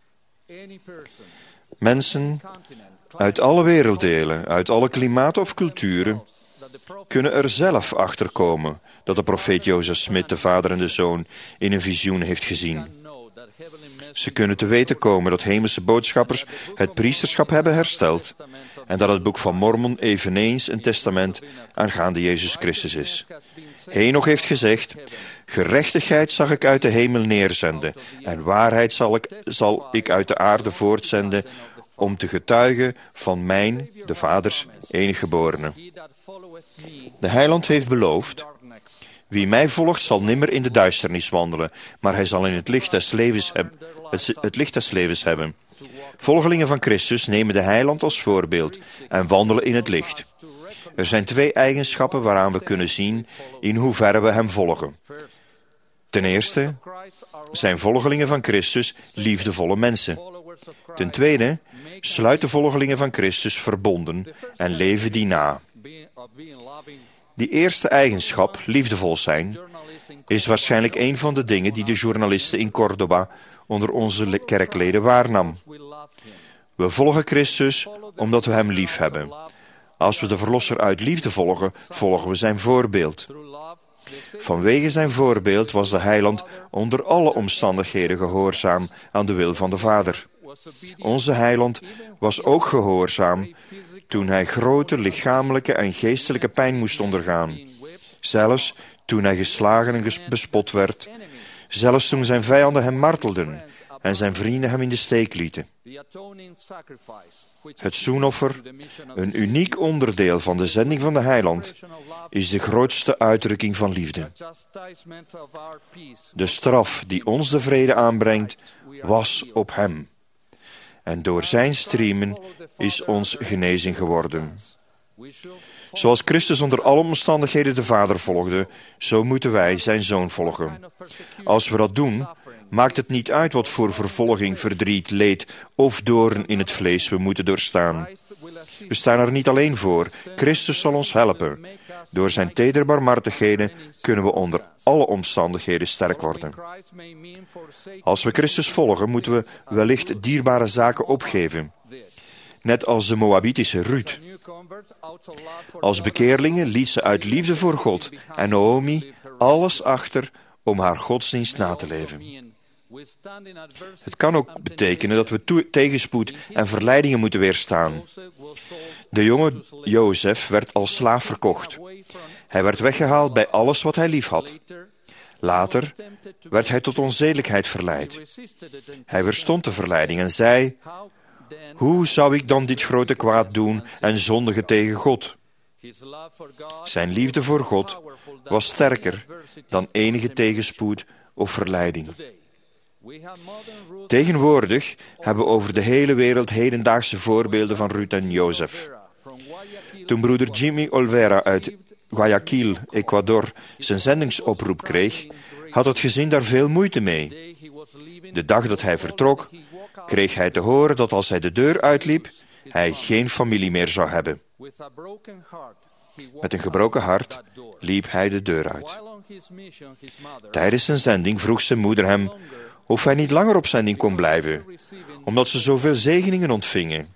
Mensen uit alle werelddelen, uit alle klimaten of culturen, kunnen er zelf achter komen dat de profeet Joseph Smith de Vader en de Zoon in een visioen heeft gezien. Ze kunnen te weten komen dat hemelse boodschappers het priesterschap hebben hersteld en dat het boek van Mormon eveneens een testament aangaande Jezus Christus is. Henoch heeft gezegd: gerechtigheid zag ik uit de hemel neerzenden en waarheid zal ik uit de aarde voortzenden om te getuigen van mijn, de Vaders, enige geborene. De Heiland heeft beloofd: wie mij volgt zal nimmer in de duisternis wandelen, maar hij zal in het licht des levens hebben. Volgelingen van Christus nemen de Heiland als voorbeeld en wandelen in het licht. Er zijn 2 eigenschappen waaraan we kunnen zien in hoeverre we hem volgen. Ten eerste zijn volgelingen van Christus liefdevolle mensen. Ten tweede sluiten volgelingen van Christus verbonden en leven die na. Die eerste eigenschap, liefdevol zijn, is waarschijnlijk een van de dingen die de journalisten in Córdoba onder onze kerkleden waarnam. We volgen Christus omdat we hem lief hebben. Als we de Verlosser uit liefde volgen, volgen we zijn voorbeeld. Vanwege zijn voorbeeld was de Heiland onder alle omstandigheden gehoorzaam aan de wil van de Vader. Onze Heiland was ook gehoorzaam toen hij grote lichamelijke en geestelijke pijn moest ondergaan. Zelfs toen hij geslagen en bespot werd. Zelfs toen zijn vijanden hem martelden en zijn vrienden hem in de steek lieten. Het zoenoffer, een uniek onderdeel van de zending van de Heiland, is de grootste uitdrukking van liefde. De straf die ons de vrede aanbrengt, was op hem. En door zijn striemen is ons genezing geworden. Zoals Christus onder alle omstandigheden de Vader volgde, zo moeten wij zijn Zoon volgen. Als we dat doen, maakt het niet uit wat voor vervolging, verdriet, leed of doorn in het vlees we moeten doorstaan. We staan er niet alleen voor. Christus zal ons helpen. Door zijn tedere barmhartigheden kunnen we onder alle omstandigheden sterk worden. Als we Christus volgen, moeten we wellicht dierbare zaken opgeven. Net als de Moabitische Ruth. Als bekeerlinge liet ze uit liefde voor God en Naomi alles achter om haar godsdienst na te leven. Het kan ook betekenen dat we tegenspoed en verleidingen moeten weerstaan. De jonge Jozef werd als slaaf verkocht. Hij werd weggehaald bij alles wat hij lief had. Later werd hij tot onzedelijkheid verleid. Hij weerstond de verleiding en zei: hoe zou ik dan dit grote kwaad doen en zondigen tegen God? Zijn liefde voor God was sterker dan enige tegenspoed of verleiding. Tegenwoordig hebben we over de hele wereld hedendaagse voorbeelden van Ruth en Jozef. Toen broeder Jimmy Olvera uit Guayaquil, Ecuador, zijn zendingsoproep kreeg, had het gezin daar veel moeite mee. De dag dat hij vertrok, kreeg hij te horen dat als hij de deur uitliep, hij geen familie meer zou hebben. Met een gebroken hart liep hij de deur uit. Tijdens zijn zending vroeg zijn moeder hem of hij niet langer op zending kon blijven, omdat ze zoveel zegeningen ontvingen.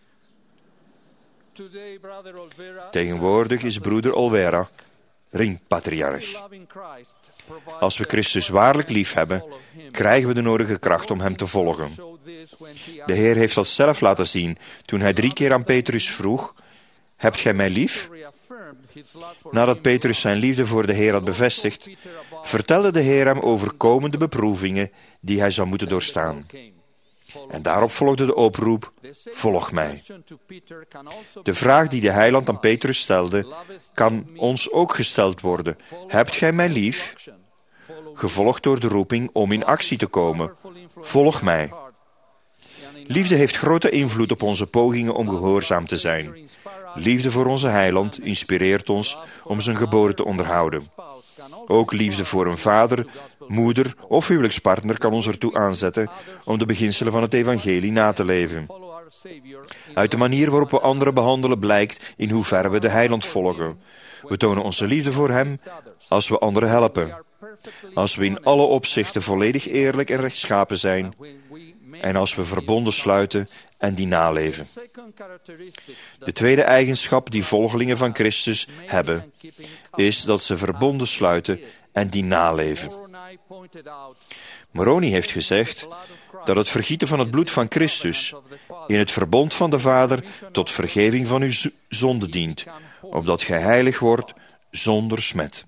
Tegenwoordig is broeder Olvera ringpatriarch. Als we Christus waarlijk lief hebben, krijgen we de nodige kracht om hem te volgen. De Heer heeft dat zelf laten zien toen hij 3 keer aan Petrus vroeg: hebt gij mij lief? Nadat Petrus zijn liefde voor de Heer had bevestigd, vertelde de Heer hem over komende beproevingen die hij zou moeten doorstaan. En daarop volgde de oproep: volg mij. De vraag die de heiland aan Petrus stelde, kan ons ook gesteld worden: hebt gij mij lief? Gevolgd door de roeping om in actie te komen: volg mij. Liefde heeft grote invloed op onze pogingen om gehoorzaam te zijn. Liefde voor onze heiland inspireert ons om zijn geboden te onderhouden. Ook liefde voor een vader, moeder of huwelijkspartner kan ons ertoe aanzetten om de beginselen van het evangelie na te leven. Uit de manier waarop we anderen behandelen blijkt in hoeverre we de heiland volgen. We tonen onze liefde voor hem als we anderen helpen. Als we in alle opzichten volledig eerlijk en rechtschapen zijn. En als we verbonden sluiten en die naleven. De tweede eigenschap die volgelingen van Christus hebben, is dat ze verbonden sluiten en die naleven. Moroni heeft gezegd dat het vergieten van het bloed van Christus in het verbond van de Vader tot vergeving van uw zonde dient, opdat gij heilig wordt zonder smet.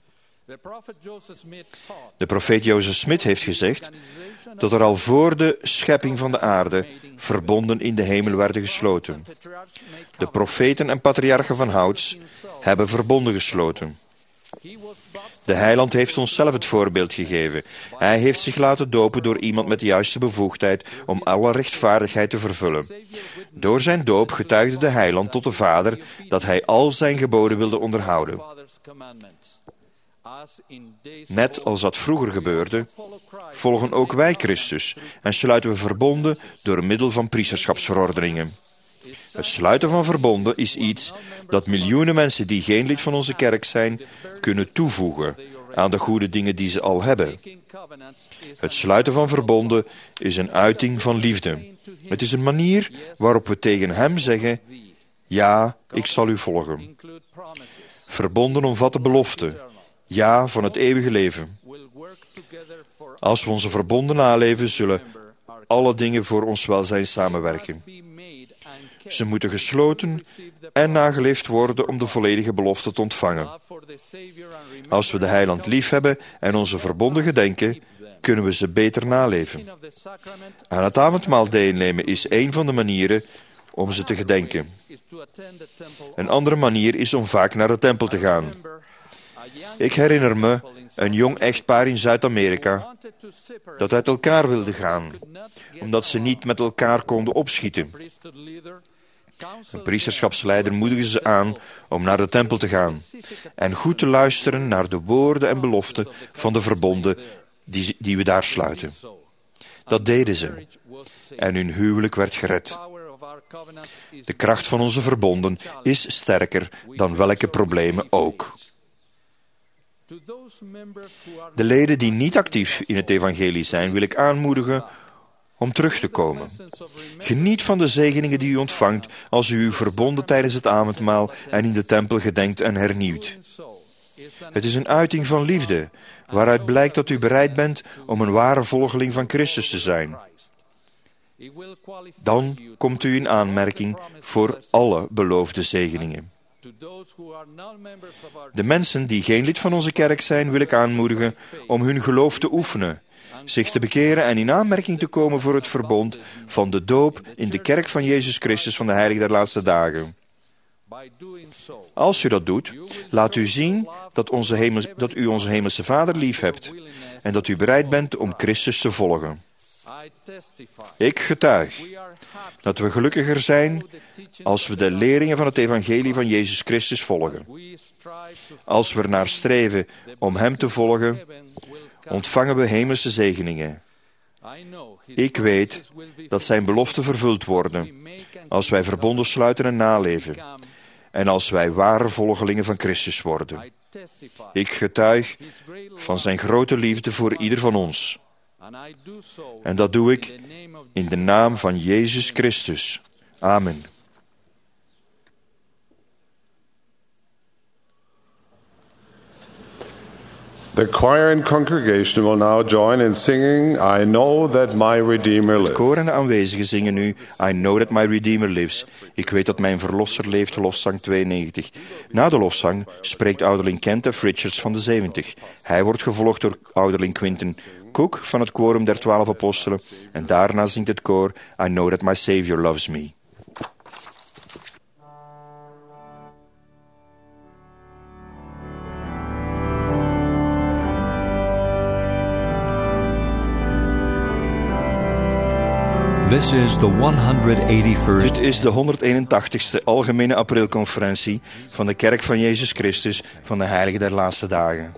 De profeet Jozef Smith heeft gezegd dat er al voor de schepping van de aarde verbonden in de hemel werden gesloten. De profeten en patriarchen van houts hebben verbonden gesloten. De heiland heeft ons zelf het voorbeeld gegeven. Hij heeft zich laten dopen door iemand met de juiste bevoegdheid om alle rechtvaardigheid te vervullen. Door zijn doop getuigde de heiland tot de Vader dat hij al zijn geboden wilde onderhouden. Net als dat vroeger gebeurde, volgen ook wij Christus en sluiten we verbonden door middel van priesterschapsverordeningen. Het sluiten van verbonden is iets dat miljoenen mensen die geen lid van onze kerk zijn, kunnen toevoegen aan de goede dingen die ze al hebben. Het sluiten van verbonden is een uiting van liefde. Het is een manier waarop we tegen hem zeggen: ja, ik zal u volgen. Verbonden omvatten beloften. Ja, van het eeuwige leven. Als we onze verbonden naleven, zullen alle dingen voor ons welzijn samenwerken. Ze moeten gesloten en nageleefd worden om de volledige belofte te ontvangen. Als we de heiland lief hebben en onze verbonden gedenken, kunnen we ze beter naleven. Aan het avondmaal deelnemen is een van de manieren om ze te gedenken. Een andere manier is om vaak naar de tempel te gaan. Ik herinner me een jong echtpaar in Zuid-Amerika dat uit elkaar wilde gaan, omdat ze niet met elkaar konden opschieten. Een priesterschapsleider moedigde ze aan om naar de tempel te gaan en goed te luisteren naar de woorden en beloften van de verbonden die we daar sluiten. Dat deden ze en hun huwelijk werd gered. De kracht van onze verbonden is sterker dan welke problemen ook. De leden die niet actief in het evangelie zijn, wil ik aanmoedigen om terug te komen. Geniet van de zegeningen die u ontvangt als u uw verbonden tijdens het avondmaal en in de tempel gedenkt en hernieuwt. Het is een uiting van liefde, waaruit blijkt dat u bereid bent om een ware volgeling van Christus te zijn. Dan komt u in aanmerking voor alle beloofde zegeningen. De mensen die geen lid van onze kerk zijn, wil ik aanmoedigen om hun geloof te oefenen, zich te bekeren en in aanmerking te komen voor het verbond van de doop in de kerk van Jezus Christus van de Heilige der Laatste Dagen. Als u dat doet, laat u zien dat u onze hemelse Vader lief hebt en dat u bereid bent om Christus te volgen. Ik getuig dat we gelukkiger zijn als we de leringen van het evangelie van Jezus Christus volgen. Als we ernaar streven om Hem te volgen, ontvangen we hemelse zegeningen. Ik weet dat Zijn beloften vervuld worden als wij verbonden sluiten en naleven en als wij ware volgelingen van Christus worden. Ik getuig van Zijn grote liefde voor ieder van ons. En dat doe ik in de naam van Jezus Christus. Amen. The choir and congregation will now join in singing, I know that my Redeemer lives. Het koor en de aanwezigen zingen nu, I know that my Redeemer lives. Ik weet dat mijn Verlosser leeft, lofzang 92. Na de lofzang spreekt ouderling Kent F. Richards van de 70. Hij wordt gevolgd door ouderling Quinton Cook van het Quorum der 12 Apostelen. En daarna zingt het koor, I know that my Savior loves me. This is the 181st. Dit is de 181ste Algemene Aprilconferentie van de Kerk van Jezus Christus van de Heilige der Laatste Dagen.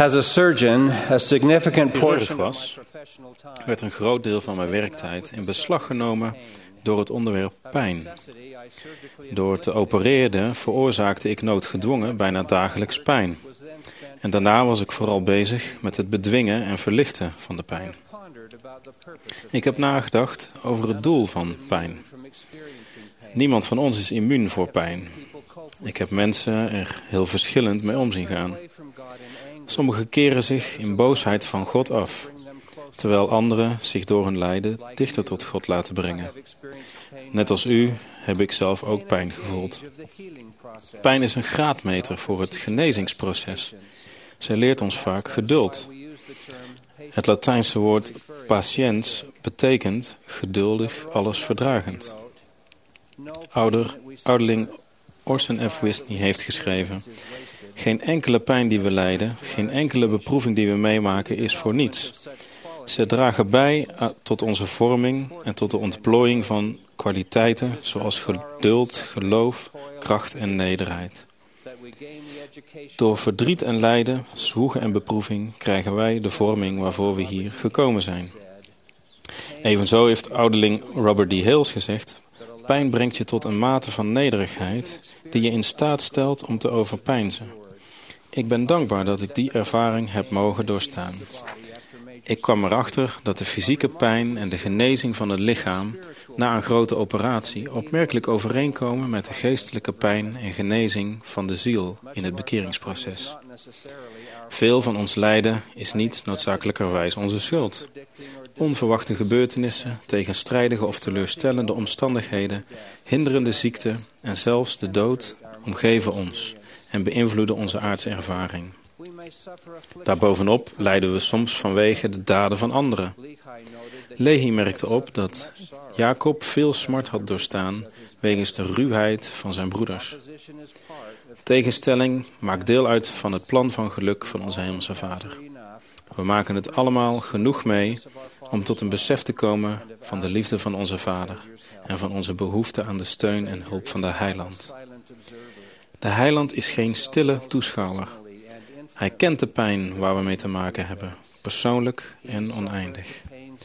As a surgeon, a significant portion was, werd een groot deel van mijn werktijd in beslag genomen door het onderwerp pijn. Door te opereren veroorzaakte ik noodgedwongen bijna dagelijks pijn. En daarna was ik vooral bezig met het bedwingen en verlichten van de pijn. Ik heb nagedacht over het doel van pijn. Niemand van ons is immuun voor pijn. Ik heb mensen er heel verschillend mee om zien gaan. Sommigen keren zich in boosheid van God af, terwijl anderen zich door hun lijden dichter tot God laten brengen. Net als u heb ik zelf ook pijn gevoeld. Pijn is een graadmeter voor het genezingsproces. Zij leert ons vaak geduld. Het Latijnse woord patiens betekent geduldig, alles verdragend. Ouderling Orson F. Whitney heeft geschreven: geen enkele pijn die we lijden, geen enkele beproeving die we meemaken is voor niets. Ze dragen bij tot onze vorming en tot de ontplooiing van kwaliteiten zoals geduld, geloof, kracht en nederigheid. Door verdriet en lijden, zwoegen en beproeving krijgen wij de vorming waarvoor we hier gekomen zijn. Evenzo heeft ouderling Robert D. Hales gezegd: pijn brengt je tot een mate van nederigheid die je in staat stelt om te overpeinzen. Ik ben dankbaar dat ik die ervaring heb mogen doorstaan. Ik kwam erachter dat de fysieke pijn en de genezing van het lichaam na een grote operatie opmerkelijk overeenkomen met de geestelijke pijn en genezing van de ziel in het bekeringsproces. Veel van ons lijden is niet noodzakelijkerwijs onze schuld. Onverwachte gebeurtenissen, tegenstrijdige of teleurstellende omstandigheden, hinderende ziekte en zelfs de dood omgeven ons en beïnvloeden onze aardse ervaring. Daarbovenop lijden we soms vanwege de daden van anderen. Lehi merkte op dat Jacob veel smart had doorstaan wegens de ruwheid van zijn broeders. Tegenstelling maakt deel uit van het plan van geluk van onze Hemelse Vader. We maken het allemaal genoeg mee om tot een besef te komen van de liefde van onze Vader en van onze behoefte aan de steun en hulp van de Heiland. De Heiland is geen stille toeschouwer. Hij kent de pijn waar we mee te maken hebben, persoonlijk en oneindig.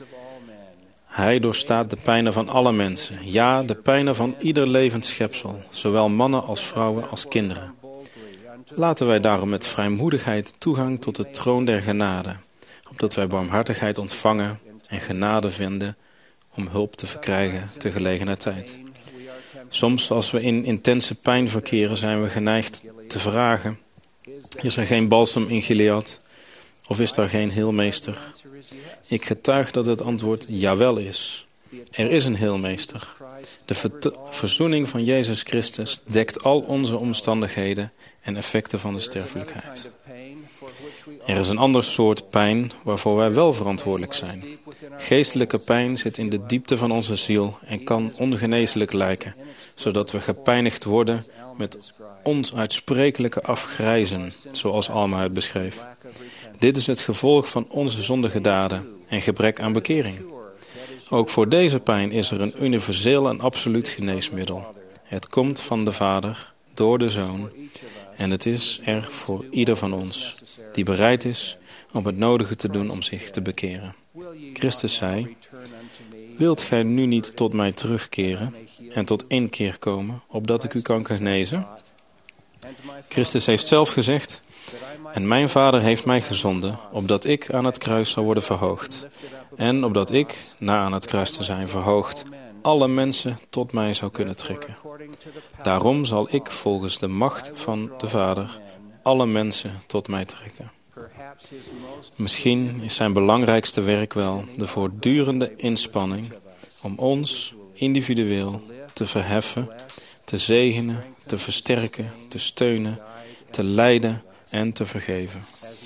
Hij doorstaat de pijnen van alle mensen, ja, de pijnen van ieder levend schepsel, zowel mannen als vrouwen als kinderen. Laten wij daarom met vrijmoedigheid toegang tot de troon der genade, opdat wij barmhartigheid ontvangen en genade vinden om hulp te verkrijgen te gelegener tijd. Soms als we in intense pijn verkeren zijn we geneigd te vragen: is er geen balsem in Gilead? Of is daar geen heelmeester? Ik getuig dat het antwoord jawel is. Er is een heelmeester. De verzoening van Jezus Christus dekt al onze omstandigheden en effecten van de sterfelijkheid. Er is een ander soort pijn waarvoor wij wel verantwoordelijk zijn. Geestelijke pijn zit in de diepte van onze ziel en kan ongeneeslijk lijken, zodat we gepijnigd worden met onuitsprekelijke afgrijzen, zoals Alma het beschreef. Dit is het gevolg van onze zondige daden en gebrek aan bekering. Ook voor deze pijn is er een universeel en absoluut geneesmiddel. Het komt van de Vader, door de Zoon, en het is er voor ieder van ons, die bereid is om het nodige te doen om zich te bekeren. Christus zei: wilt gij nu niet tot mij terugkeren en tot inkeer komen, opdat ik u kan genezen? Christus heeft zelf gezegd: en mijn Vader heeft mij gezonden, opdat ik aan het kruis zou worden verhoogd. En opdat ik, na aan het kruis te zijn verhoogd, alle mensen tot mij zou kunnen trekken. Daarom zal ik volgens de macht van de Vader alle mensen tot mij trekken. Misschien is zijn belangrijkste werk wel de voortdurende inspanning om ons individueel te verheffen, te zegenen, te versterken, te steunen, te leiden en te vergeven.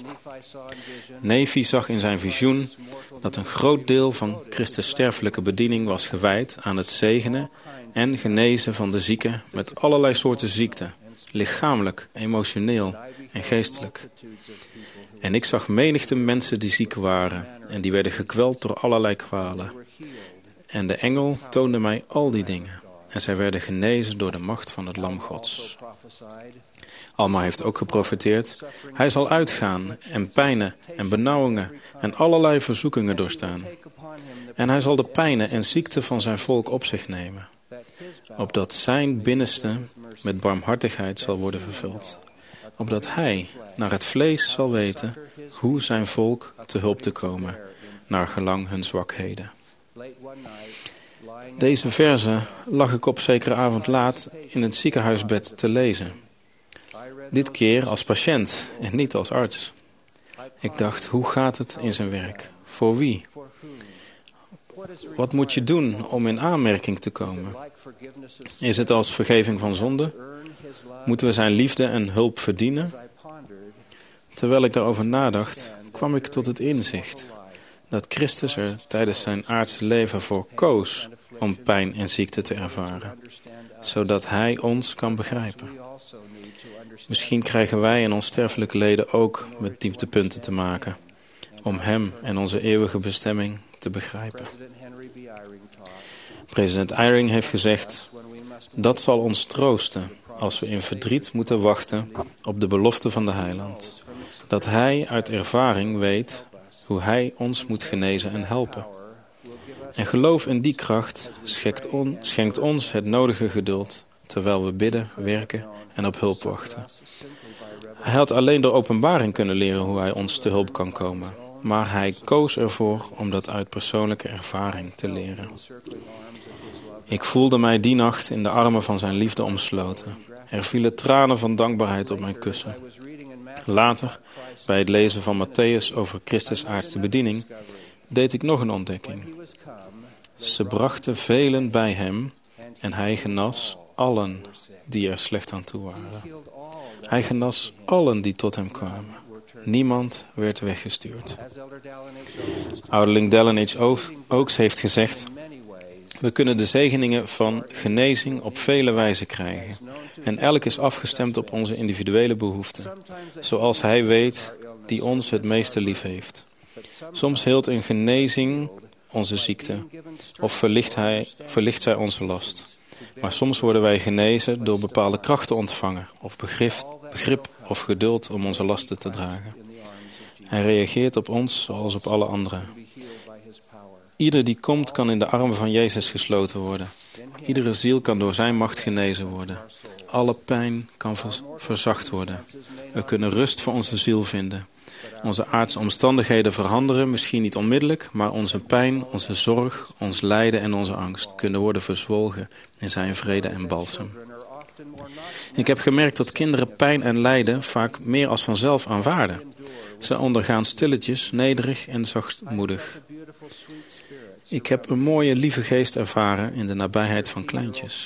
Nephi zag in zijn visioen dat een groot deel van Christus' sterfelijke bediening was gewijd aan het zegenen en genezen van de zieken met allerlei soorten ziekten, lichamelijk, emotioneel en geestelijk. En ik zag menigte mensen die ziek waren en die werden gekweld door allerlei kwalen. En de engel toonde mij al die dingen. en zij werden genezen door de macht van het Lam Gods. Alma heeft ook geprofeteerd: hij zal uitgaan en pijnen en benauwingen en allerlei verzoekingen doorstaan. En hij zal de pijnen en ziekte van zijn volk op zich nemen, opdat zijn binnenste met barmhartigheid zal worden vervuld. Opdat hij naar het vlees zal weten hoe zijn volk te hulp te komen, naar gelang hun zwakheden. Deze verzen lag ik op zekere avond laat in het ziekenhuisbed te lezen. Dit keer als patiënt en niet als arts. Ik dacht, hoe gaat het in zijn werk? Voor wie? Wat moet je doen om in aanmerking te komen? Is het als vergeving van zonde? Moeten we zijn liefde en hulp verdienen? Terwijl ik daarover nadacht, kwam ik tot het inzicht dat Christus er tijdens zijn aardse leven voor koos om pijn en ziekte te ervaren, zodat hij ons kan begrijpen. Misschien krijgen wij in ons sterfelijke leden ook met dieptepunten te maken, om hem en onze eeuwige bestemming te begrijpen. President Eyring heeft gezegd: dat zal ons troosten als we in verdriet moeten wachten op de belofte van de Heiland. Dat hij uit ervaring weet hoe hij ons moet genezen en helpen. En geloof in die kracht schenkt ons het nodige geduld, terwijl we bidden, werken en op hulp wachten. Hij had alleen door openbaring kunnen leren hoe hij ons te hulp kan komen. Maar hij koos ervoor om dat uit persoonlijke ervaring te leren. Ik voelde mij die nacht in de armen van zijn liefde omsloten. Er vielen tranen van dankbaarheid op mijn kussen. Later, bij het lezen van Matthäus over Christus' aardse bediening, deed ik nog een ontdekking. Ze brachten velen bij hem en hij genas allen die er slecht aan toe waren. Hij genas allen die tot hem kwamen. Niemand werd weggestuurd. Ouderling Dallin H. Oaks heeft gezegd: we kunnen de zegeningen van genezing op vele wijzen krijgen. En elk is afgestemd op onze individuele behoeften, zoals hij weet die ons het meeste lief heeft. Soms heelt een genezing onze ziekte, of verlicht zij onze last. Maar soms worden wij genezen door bepaalde krachten ontvangen, of begrip of geduld om onze lasten te dragen. Hij reageert op ons zoals op alle anderen. Ieder die komt kan in de armen van Jezus gesloten worden. Iedere ziel kan door zijn macht genezen worden. Alle pijn kan verzacht worden. We kunnen rust voor onze ziel vinden. Onze aardse omstandigheden veranderen, misschien niet onmiddellijk, maar onze pijn, onze zorg, ons lijden en onze angst kunnen worden verzwolgen in zijn vrede en balsem. Ik heb gemerkt dat kinderen pijn en lijden vaak meer als vanzelf aanvaarden. Ze ondergaan stilletjes, nederig en zachtmoedig. Ik heb een mooie, lieve geest ervaren in de nabijheid van kleintjes.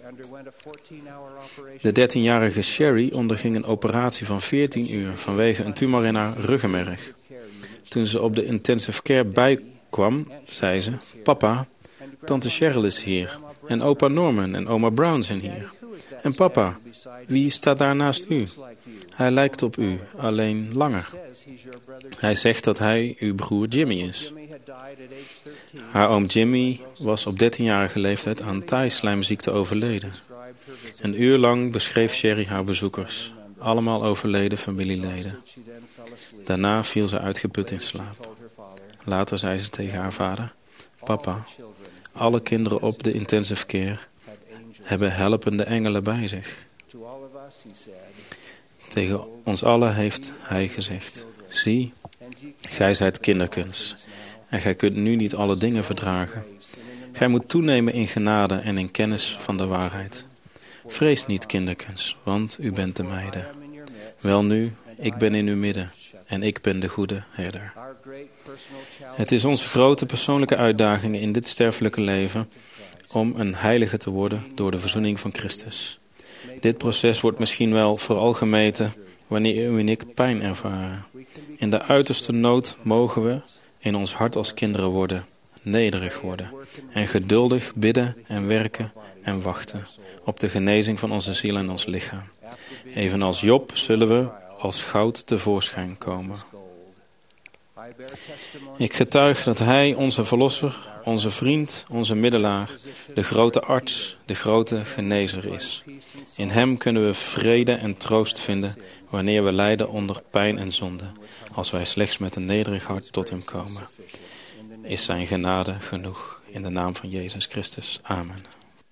De 13-jarige Sherry onderging een operatie van 14 uur vanwege een tumor in haar ruggenmerg. Toen ze op de intensive care bijkwam, zei ze: papa, tante Cheryl is hier. En opa Norman en oma Brown zijn hier. En papa, wie staat daar naast u? Hij lijkt op u, alleen langer. Hij zegt dat hij uw broer Jimmy is. Haar oom Jimmy was op 13-jarige leeftijd aan taaislijmziekte overleden. Een uur lang beschreef Sherry haar bezoekers. Allemaal overleden familieleden. Daarna viel ze uitgeput in slaap. Later zei ze tegen haar vader: papa, alle kinderen op de intensive care hebben helpende engelen bij zich. Tegen ons allen heeft hij gezegd: zie, gij zijt kinderkens. En gij kunt nu niet alle dingen verdragen. Gij moet toenemen in genade en in kennis van de waarheid. Vrees niet, kinderkens, want u bent de meiden. Welnu, ik ben in uw midden en ik ben de goede herder. Het is onze grote persoonlijke uitdaging in dit sterfelijke leven om een heilige te worden door de verzoening van Christus. Dit proces wordt misschien wel vooral gemeten wanneer u en ik pijn ervaren. In de uiterste nood mogen we in ons hart als kinderen worden, nederig worden en geduldig bidden en werken en wachten op de genezing van onze ziel en ons lichaam. Evenals Job zullen we als goud tevoorschijn komen. Ik getuig dat Hij onze Verlosser, onze vriend, onze middelaar, de grote arts, de grote genezer is. In Hem kunnen we vrede en troost vinden wanneer we lijden onder pijn en zonde, als wij slechts met een nederig hart tot Hem komen. Is Zijn genade genoeg. In de naam van Jezus Christus. Amen.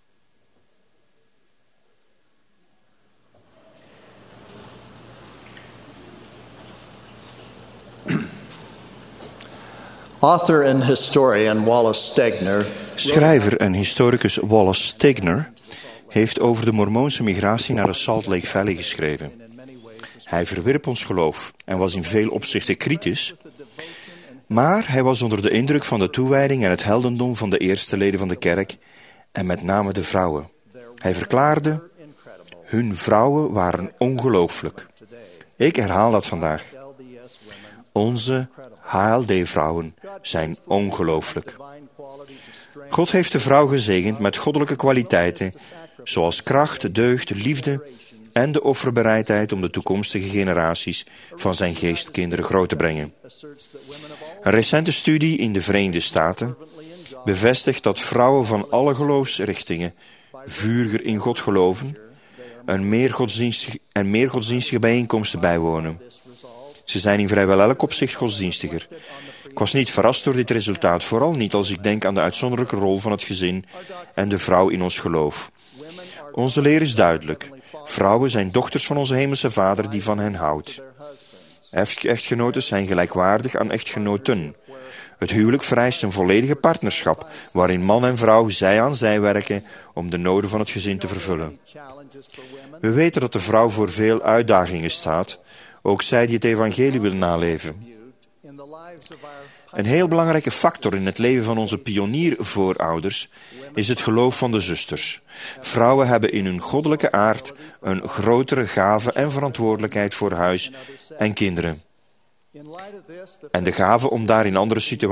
Author and historian Wallace Stegner. Schrijver en historicus Wallace Stegner heeft over de Mormoonse migratie naar de Salt Lake Valley geschreven. Hij verwierp ons geloof en was in veel opzichten kritisch, maar hij was onder de indruk van de toewijding en het heldendom van de eerste leden van de kerk en met name de vrouwen. Hij verklaarde, hun vrouwen waren ongelooflijk. Ik herhaal dat vandaag. Onze HLD-vrouwen zijn ongelooflijk. God heeft de vrouw gezegend met goddelijke kwaliteiten, zoals kracht, deugd, liefde en de offerbereidheid om de toekomstige generaties van zijn geestkinderen groot te brengen. Een recente studie in de Verenigde Staten bevestigt dat vrouwen van alle geloofsrichtingen vuriger in God geloven en meer godsdienstige bijeenkomsten bijwonen. Ze zijn in vrijwel elk opzicht godsdienstiger. Ik was niet verrast door dit resultaat, vooral niet als ik denk aan de uitzonderlijke rol van het gezin en de vrouw in ons geloof. Onze leer is duidelijk. Vrouwen zijn dochters van onze hemelse Vader die van hen houdt. Echtgenoten zijn gelijkwaardig aan echtgenoten. Het huwelijk vereist een volledige partnerschap, waarin man en vrouw zij aan zij werken om de noden van het gezin te vervullen. We weten dat de vrouw voor veel uitdagingen staat, ook zij die het evangelie willen naleven. Een heel belangrijke factor in het leven van onze pioniervoorouders is het geloof van de zusters. Vrouwen hebben in hun goddelijke aard een grotere gave en verantwoordelijkheid voor huis en kinderen. En de gave om daar in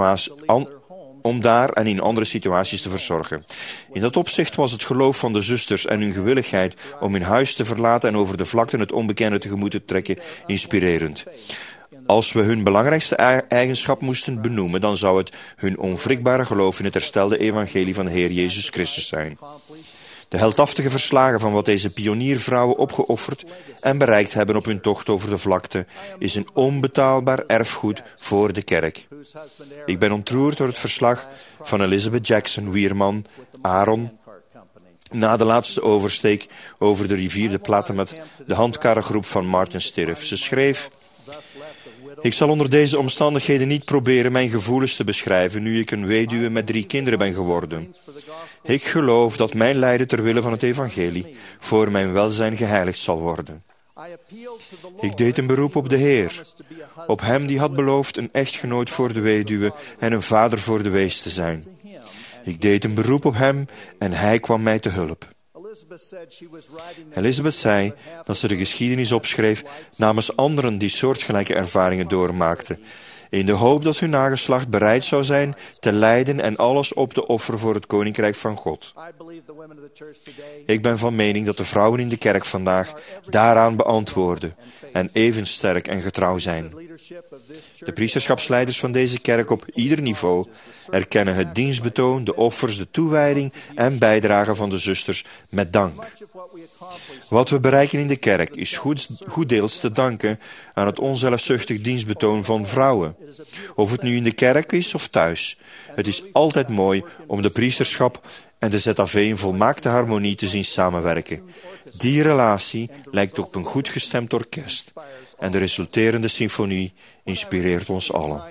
andere situaties te verzorgen. In dat opzicht was het geloof van de zusters en hun gewilligheid om hun huis te verlaten en over de vlakte het onbekende tegemoet te trekken inspirerend. Als we hun belangrijkste eigenschap moesten benoemen, dan zou het hun onwrikbare geloof in het herstelde evangelie van de Heer Jezus Christus zijn. De heldhaftige verslagen van wat deze pioniervrouwen opgeofferd en bereikt hebben op hun tocht over de vlakte is een onbetaalbaar erfgoed voor de kerk. Ik ben ontroerd door het verslag van Elizabeth Jackson, wier man Aaron na de laatste oversteek over de rivier de Plata met de handkarrengroep van Martin stierf. Ze schreef: ik zal onder deze omstandigheden niet proberen mijn gevoelens te beschrijven nu ik een weduwe met 3 kinderen ben geworden. Ik geloof dat mijn lijden ter wille van het evangelie voor mijn welzijn geheiligd zal worden. Ik deed een beroep op de Heer, op Hem die had beloofd een echtgenoot voor de weduwe en een vader voor de wees te zijn. Ik deed een beroep op Hem en Hij kwam mij te hulp. Elizabeth zei dat ze de geschiedenis opschreef namens anderen die soortgelijke ervaringen doormaakten, in de hoop dat hun nageslacht bereid zou zijn te lijden en alles op te offeren voor het Koninkrijk van God. Ik ben van mening dat de vrouwen in de kerk vandaag daaraan beantwoorden en even sterk en getrouw zijn. De priesterschapsleiders van deze kerk op ieder niveau erkennen het dienstbetoon, de offers, de toewijding en bijdrage van de zusters met dank. Wat we bereiken in de kerk is goed deels te danken aan het onzelfzuchtig dienstbetoon van vrouwen. Of het nu in de kerk is of thuis. Het is altijd mooi om de priesterschap en de ZAV in volmaakte harmonie te zien samenwerken. Die relatie lijkt op een goed gestemd orkest. En de resulterende symfonie inspireert ons allen.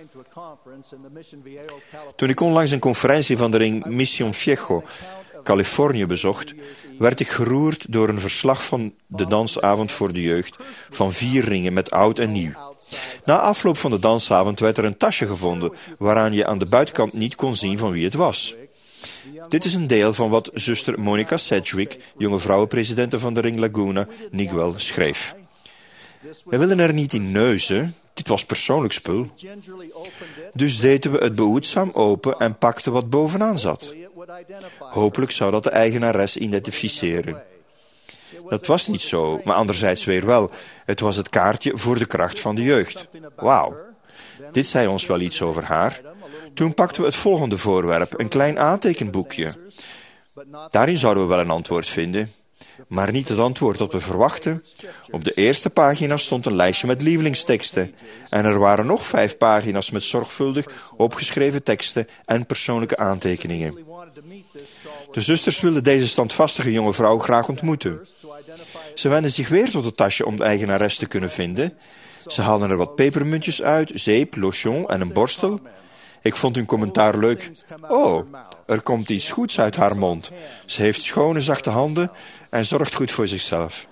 Toen ik onlangs een conferentie van de ring Mission Viejo, Californië bezocht, werd ik geroerd door een verslag van de dansavond voor de jeugd van 4 ringen met oud en nieuw. Na afloop van de dansavond werd er een tasje gevonden waaraan je aan de buitenkant niet kon zien van wie het was. Dit is een deel van wat zuster Monica Sedgwick, jonge vrouwenpresidente van de ring Laguna Niguel, schreef. We willen er niet in neuzen, dit was persoonlijk spul. Dus deden we het behoedzaam open en pakten wat bovenaan zat. Hopelijk zou dat de eigenares identificeren. Dat was niet zo, maar anderzijds weer wel. Het was het kaartje voor de kracht van de jeugd. Wauw. dit zei ons wel iets over haar. Toen pakten we het volgende voorwerp, een klein aantekenboekje. Daarin zouden we wel een antwoord vinden, maar niet het antwoord dat we verwachten. Op de eerste pagina stond een lijstje met lievelingsteksten. En er waren nog 5 pagina's met zorgvuldig opgeschreven teksten en persoonlijke aantekeningen. De zusters wilden deze standvastige jonge vrouw graag ontmoeten. Ze wendden zich weer tot het tasje om de eigenares te kunnen vinden. Ze haalden er wat pepermuntjes uit, zeep, lotion en een borstel. Ik vond hun commentaar leuk. Oh, er komt iets goeds uit haar mond. Ze heeft schone, zachte handen en zorgt goed voor zichzelf.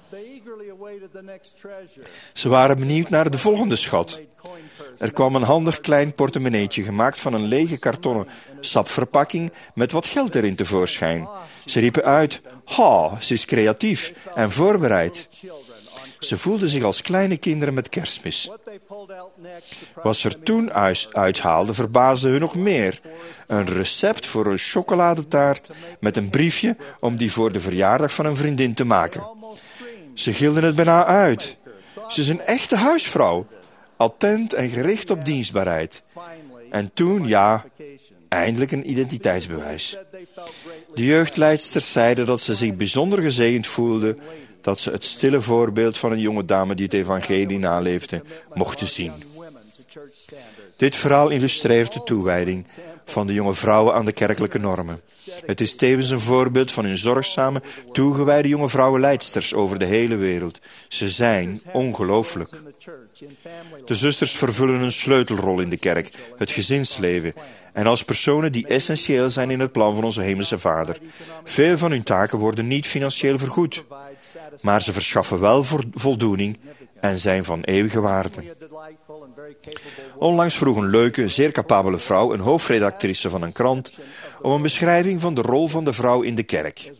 Ze waren benieuwd naar de volgende schat. Er kwam een handig klein portemonneetje gemaakt van een lege kartonnen sapverpakking met wat geld erin tevoorschijn. Ze riepen uit, ha, ze is creatief en voorbereid. Ze voelden zich als kleine kinderen met Kerstmis. Wat ze er toen uithaalden verbaasde hun nog meer. Een recept voor een chocoladetaart met een briefje om die voor de verjaardag van een vriendin te maken. Ze gilden het bijna uit. Ze is een echte huisvrouw, attent en gericht op dienstbaarheid. En toen, ja, eindelijk een identiteitsbewijs. De jeugdleidsters zeiden dat ze zich bijzonder gezegend voelden dat ze het stille voorbeeld van een jonge dame die het evangelie naleefde, mochten zien. Dit verhaal illustreert de toewijding van de jonge vrouwen aan de kerkelijke normen. Het is tevens een voorbeeld van hun zorgzame, toegewijde jonge vrouwenleidsters over de hele wereld. Ze zijn ongelooflijk. De zusters vervullen een sleutelrol in de kerk, het gezinsleven, en als personen die essentieel zijn in het plan van onze hemelse Vader. Veel van hun taken worden niet financieel vergoed, maar ze verschaffen wel voldoening en zijn van eeuwige waarde. Onlangs vroeg een leuke, zeer capabele vrouw, een hoofdredactrice van een krant, om een beschrijving van de rol van de vrouw in de kerk.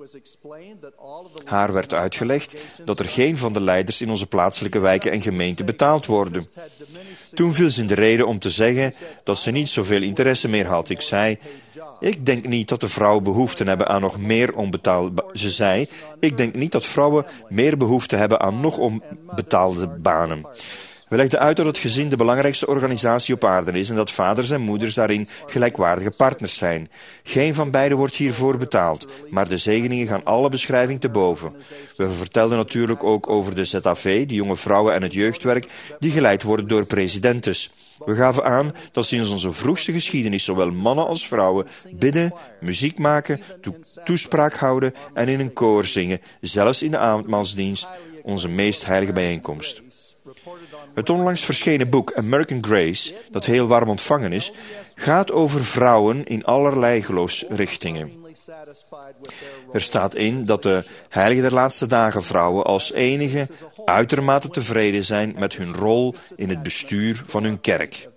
Haar werd uitgelegd dat er geen van de leiders in onze plaatselijke wijken en gemeenten betaald worden. Toen viel ze in de rede om te zeggen dat ze niet zoveel interesse meer had. Ik zei, ik denk niet dat de vrouwen behoefte hebben aan nog meer onbetaalde... Ze zei, ik denk niet dat vrouwen meer behoefte hebben aan nog onbetaalde banen. We legden uit dat het gezin de belangrijkste organisatie op aarde is en dat vaders en moeders daarin gelijkwaardige partners zijn. Geen van beiden wordt hiervoor betaald, maar de zegeningen gaan alle beschrijving te boven. We vertelden natuurlijk ook over de ZAV, de jonge vrouwen en het jeugdwerk, die geleid worden door presidentes. We gaven aan dat sinds onze vroegste geschiedenis zowel mannen als vrouwen bidden, muziek maken, toespraak houden en in een koor zingen, zelfs in de avondmaalsdienst, onze meest heilige bijeenkomst. Het onlangs verschenen boek American Grace, dat heel warm ontvangen is, gaat over vrouwen in allerlei geloofsrichtingen. Er staat in dat de heilige der laatste dagen vrouwen als enige uitermate tevreden zijn met hun rol in het bestuur van hun kerk.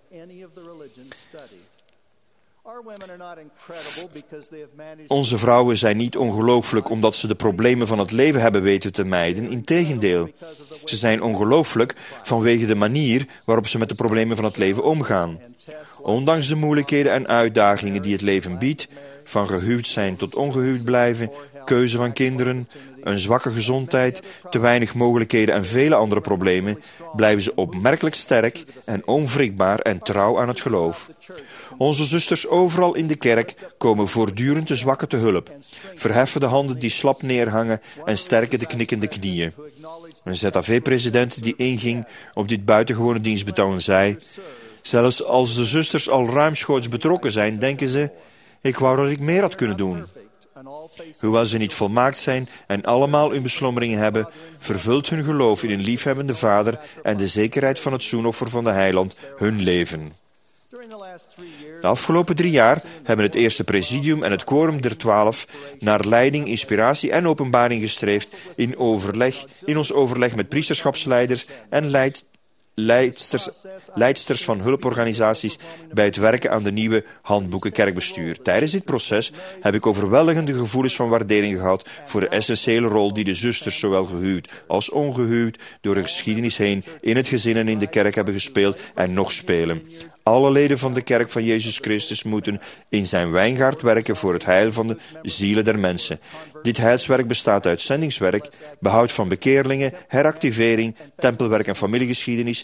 Onze vrouwen zijn niet ongelooflijk omdat ze de problemen van het leven hebben weten te mijden. Integendeel, ze zijn ongelooflijk vanwege de manier waarop ze met de problemen van het leven omgaan. Ondanks de moeilijkheden en uitdagingen die het leven biedt, van gehuwd zijn tot ongehuwd blijven, keuze van kinderen, een zwakke gezondheid, te weinig mogelijkheden en vele andere problemen, blijven ze opmerkelijk sterk en onwrikbaar en trouw aan het geloof. Onze zusters overal in de kerk komen voortdurend de zwakken te hulp, verheffen de handen die slap neerhangen en sterken de knikkende knieën. Een ZAV-president die inging op dit buitengewone dienstbetoon zei, zelfs als de zusters al ruimschoots betrokken zijn, denken ze, ik wou dat ik meer had kunnen doen. Hoewel ze niet volmaakt zijn en allemaal hun beslommeringen hebben, vervult hun geloof in een liefhebbende Vader en de zekerheid van het zoenoffer van de Heiland hun leven. De afgelopen 3 jaar hebben het eerste presidium en het quorum der 12 naar leiding, inspiratie en openbaring gestreefd in ons overleg met priesterschapsleiders en leidsters van hulporganisaties bij het werken aan de nieuwe handboeken kerkbestuur. Tijdens dit proces heb ik overweldigende gevoelens van waardering gehad voor de essentiële rol die de zusters, zowel gehuwd als ongehuwd, door de geschiedenis heen in het gezin en in de kerk hebben gespeeld en nog spelen. Alle leden van de kerk van Jezus Christus moeten in zijn wijngaard werken voor het heil van de zielen der mensen. Dit heilswerk bestaat uit zendingswerk, behoud van bekeerlingen, heractivering, tempelwerk en familiegeschiedenis,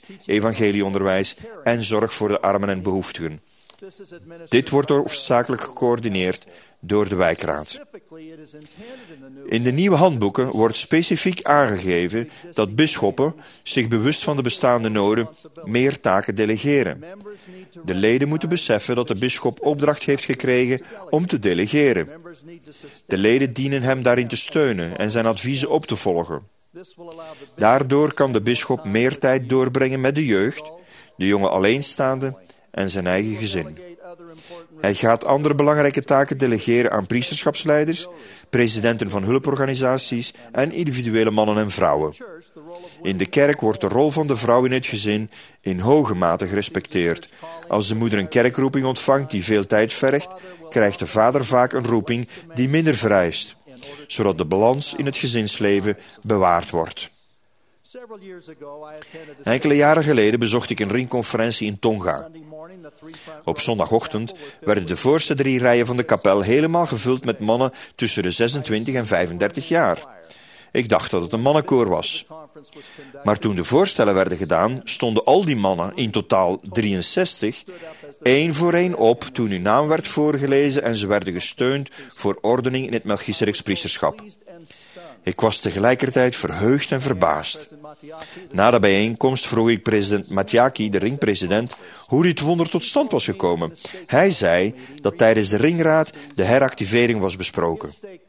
evangelieonderwijs en zorg voor de armen en behoeftigen. Dit wordt hoofdzakelijk gecoördineerd door de wijkraad. In de nieuwe handboeken wordt specifiek aangegeven dat bisschoppen zich bewust van de bestaande noden meer taken delegeren. De leden moeten beseffen dat de bisschop opdracht heeft gekregen om te delegeren. De leden dienen hem daarin te steunen en zijn adviezen op te volgen. Daardoor kan de bisschop meer tijd doorbrengen met de jeugd, de jonge alleenstaande en zijn eigen gezin. Hij gaat andere belangrijke taken delegeren aan priesterschapsleiders, presidenten van hulporganisaties en individuele mannen en vrouwen. In de kerk wordt de rol van de vrouw in het gezin in hoge mate gerespecteerd. Als de moeder een kerkroeping ontvangt die veel tijd vergt, krijgt de vader vaak een roeping die minder vereist, zodat de balans in het gezinsleven bewaard wordt. Enkele jaren geleden bezocht ik een ringconferentie in Tonga. Op zondagochtend werden de voorste 3 rijen van de kapel helemaal gevuld met mannen tussen de 26 en 35 jaar. Ik dacht dat het een mannenkoor was. Maar toen de voorstellen werden gedaan, stonden al die mannen, in totaal 63, één voor één op toen hun naam werd voorgelezen en ze werden gesteund voor ordening in het Melchisedeks priesterschap. Ik was tegelijkertijd verheugd en verbaasd. Na de bijeenkomst vroeg ik president Matyaki, de ringpresident, hoe dit wonder tot stand was gekomen. Hij zei dat tijdens de ringraad de heractivering was besproken.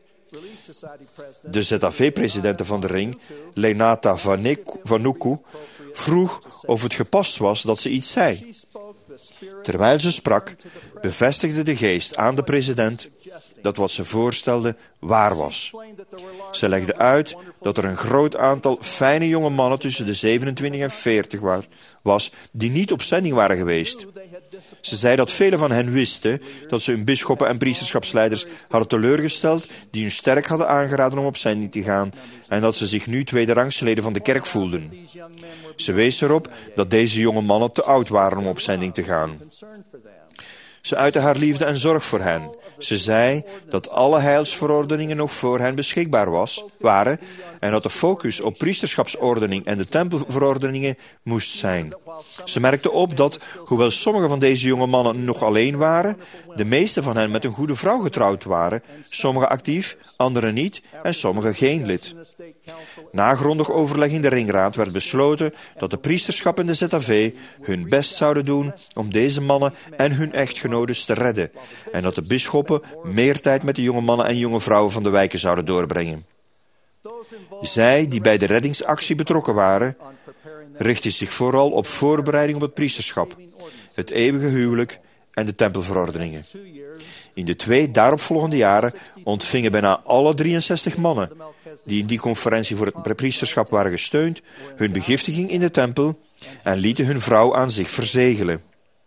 De ZAV-presidente van de ring, Lenata Vanuku, vroeg of het gepast was dat ze iets zei. Terwijl ze sprak, bevestigde de geest aan de president dat wat ze voorstelde waar was. Ze legde uit dat er een groot aantal fijne jonge mannen tussen de 27 en 40 was die niet op zending waren geweest. Ze zei dat velen van hen wisten dat ze hun bisschoppen en priesterschapsleiders hadden teleurgesteld die hun sterk hadden aangeraden om op zending te gaan en dat ze zich nu tweederangstleden van de kerk voelden. Ze wees erop dat deze jonge mannen te oud waren om op zending te gaan. Ze uitte haar liefde en zorg voor hen. Ze zei dat alle heilsverordeningen nog voor hen beschikbaar waren en dat de focus op priesterschapsordening en de tempelverordeningen moest zijn. Ze merkte op dat, hoewel sommige van deze jonge mannen nog alleen waren, de meeste van hen met een goede vrouw getrouwd waren, sommigen actief, anderen niet en sommigen geen lid. Na grondig overleg in de ringraad werd besloten dat de priesterschap en de ZAV hun best zouden doen om deze mannen en hun echtgenoten te redden en dat de bisschoppen meer tijd met de jonge mannen en jonge vrouwen van de wijken zouden doorbrengen. Zij die bij de reddingsactie betrokken waren, richtten zich vooral op voorbereiding op het priesterschap, het eeuwige huwelijk en de tempelverordeningen. In de 2 daaropvolgende jaren ontvingen bijna alle 63 mannen die in die conferentie voor het priesterschap waren gesteund, hun begiftiging in de tempel en lieten hun vrouw aan zich verzegelen.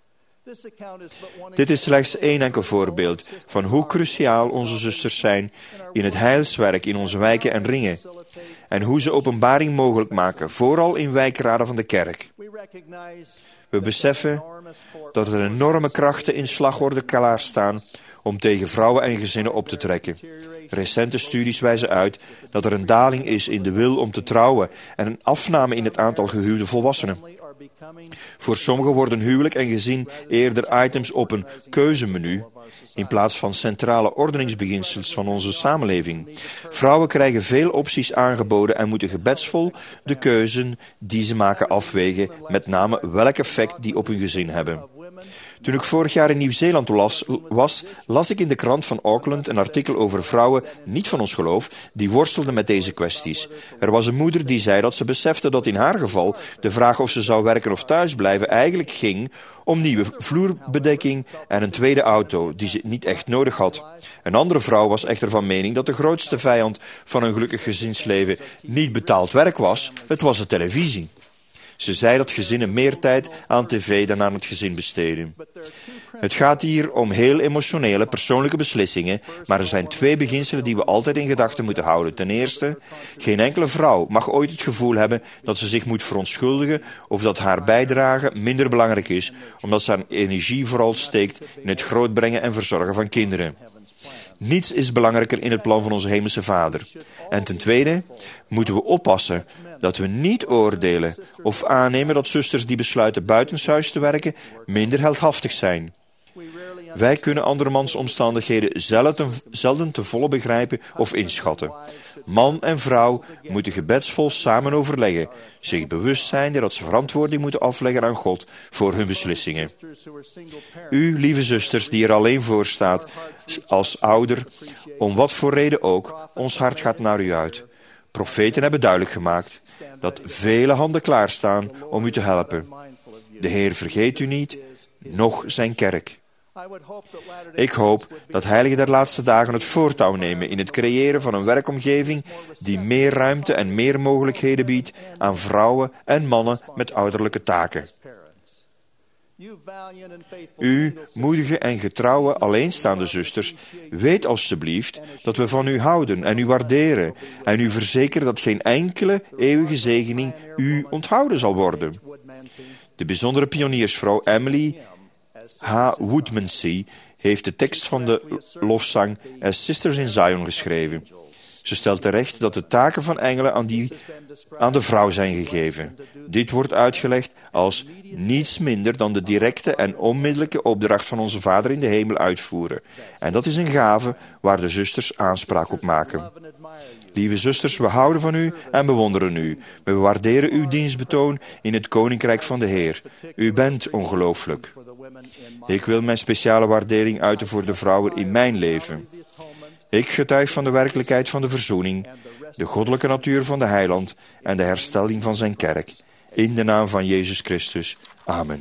Dit is slechts 1 enkel voorbeeld van hoe cruciaal onze zusters zijn in het heilswerk in onze wijken en ringen en hoe ze openbaring mogelijk maken, vooral in wijkraden van de kerk. We beseffen dat er enorme krachten in slagorde klaarstaan om tegen vrouwen en gezinnen op te trekken. Recente studies wijzen uit dat er een daling is in de wil om te trouwen en een afname in het aantal gehuwde volwassenen. Voor sommigen worden huwelijk en gezin eerder items op een keuzemenu in plaats van centrale ordeningsbeginsels van onze samenleving. Vrouwen krijgen veel opties aangeboden en moeten gebedsvol de keuzen die ze maken afwegen, met name welk effect die op hun gezin hebben. Toen ik vorig jaar in Nieuw-Zeeland las ik in de krant van Auckland een artikel over vrouwen, niet van ons geloof, die worstelden met deze kwesties. Er was een moeder die zei dat ze besefte dat in haar geval de vraag of ze zou werken of thuis blijven eigenlijk ging om nieuwe vloerbedekking en een tweede auto die ze niet echt nodig had. Een andere vrouw was echter van mening dat de grootste vijand van een gelukkig gezinsleven niet betaald werk was, het was de televisie. Ze zei dat gezinnen meer tijd aan tv dan aan het gezin besteden. Het gaat hier om heel emotionele, persoonlijke beslissingen, maar er zijn 2 beginselen die we altijd in gedachten moeten houden. Ten eerste, geen enkele vrouw mag ooit het gevoel hebben dat ze zich moet verontschuldigen of dat haar bijdrage minder belangrijk is, omdat ze haar energie vooral steekt in het grootbrengen en verzorgen van kinderen. Niets is belangrijker in het plan van onze hemelse Vader. En ten tweede moeten we oppassen dat we niet oordelen of aannemen dat zusters die besluiten buitenshuis te werken minder heldhaftig zijn. Wij kunnen andermans omstandigheden zelden te volle begrijpen of inschatten. Man en vrouw moeten gebedsvol samen overleggen, zich bewust zijnde dat ze verantwoording moeten afleggen aan God voor hun beslissingen. U, lieve zusters, die er alleen voor staat als ouder, om wat voor reden ook, ons hart gaat naar u uit. Profeten hebben duidelijk gemaakt dat vele handen klaarstaan om u te helpen. De Heer vergeet u niet, noch zijn kerk. Ik hoop dat heiligen der laatste dagen het voortouw nemen in het creëren van een werkomgeving die meer ruimte en meer mogelijkheden biedt aan vrouwen en mannen met ouderlijke taken. U, moedige en getrouwe alleenstaande zusters, weet alstublieft dat we van u houden en u waarderen en u verzekeren dat geen enkele eeuwige zegening u onthouden zal worden. De bijzondere pioniersvrouw Emily H. Woodmansee heeft de tekst van de lofzang As Sisters in Zion geschreven. Ze stelt terecht dat de taken van engelen aan de vrouw zijn gegeven. Dit wordt uitgelegd als niets minder dan de directe en onmiddellijke opdracht van onze Vader in de hemel uitvoeren. En dat is een gave waar de zusters aanspraak op maken. Lieve zusters, we houden van u en bewonderen u. We waarderen uw dienstbetoon in het Koninkrijk van de Heer. U bent ongelooflijk. Ik wil mijn speciale waardering uiten voor de vrouwen in mijn leven. Ik getuig van de werkelijkheid van de verzoening, de goddelijke natuur van de heiland en de herstelling van zijn kerk. In de naam van Jezus Christus. Amen.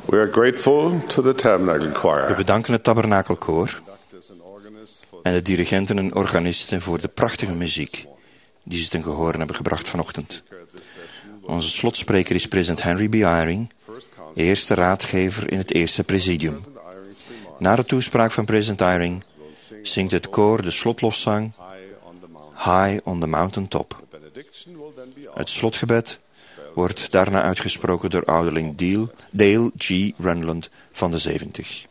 We are grateful to the Tabernacle We Choir bedanken het Tabernakelkoor en de dirigenten en organisten voor de prachtige muziek die ze ten gehore hebben gebracht vanochtend. Onze slotspreker is president Henry B. Eyring, eerste raadgever in het eerste presidium. Na de toespraak van president Eyring zingt het koor de slotlofzang High on the Mountain Top. Het slotgebed wordt daarna uitgesproken door ouderling Dale G. Renland van de 70.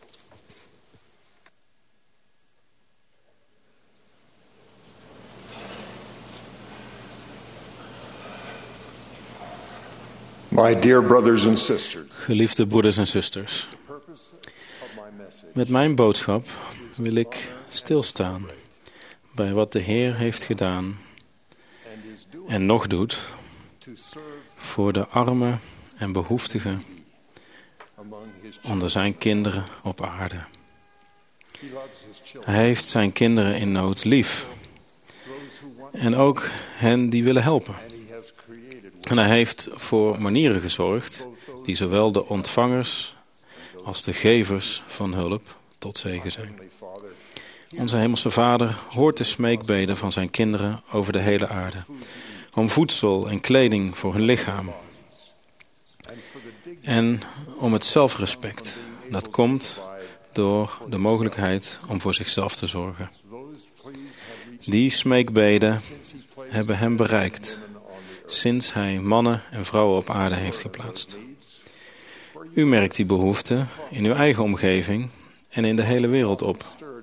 My dear brothers and sisters, Geliefde broeders en zusters, met mijn boodschap wil ik stilstaan bij wat de Heer heeft gedaan en nog doet voor de armen en behoeftigen onder zijn kinderen op aarde. Hij heeft zijn kinderen in nood lief en ook hen die willen helpen. En hij heeft voor manieren gezorgd die zowel de ontvangers als de gevers van hulp tot zegen zijn. Onze Hemelse Vader hoort de smeekbeden van zijn kinderen over de hele aarde, om voedsel en kleding voor hun lichaam. En om het zelfrespect, dat komt door de mogelijkheid om voor zichzelf te zorgen. Die smeekbeden hebben hem bereikt, sinds hij mannen en vrouwen op aarde heeft geplaatst. U merkt die behoeften in uw eigen omgeving en in de hele wereld op.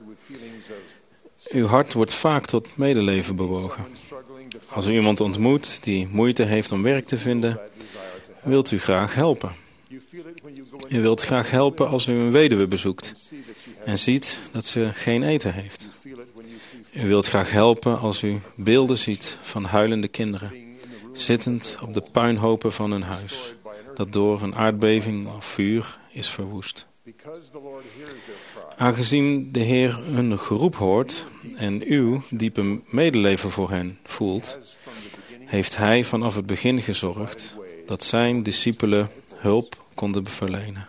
Uw hart wordt vaak tot medeleven bewogen. Als u iemand ontmoet die moeite heeft om werk te vinden, wilt u graag helpen. U wilt graag helpen als u een weduwe bezoekt en ziet dat ze geen eten heeft. U wilt graag helpen als u beelden ziet van huilende kinderen, zittend op de puinhopen van hun huis, dat door een aardbeving of vuur is verwoest. Aangezien de Heer hun geroep hoort en uw diepe medeleven voor hen voelt, heeft Hij vanaf het begin gezorgd dat zijn discipelen hulp konden verlenen.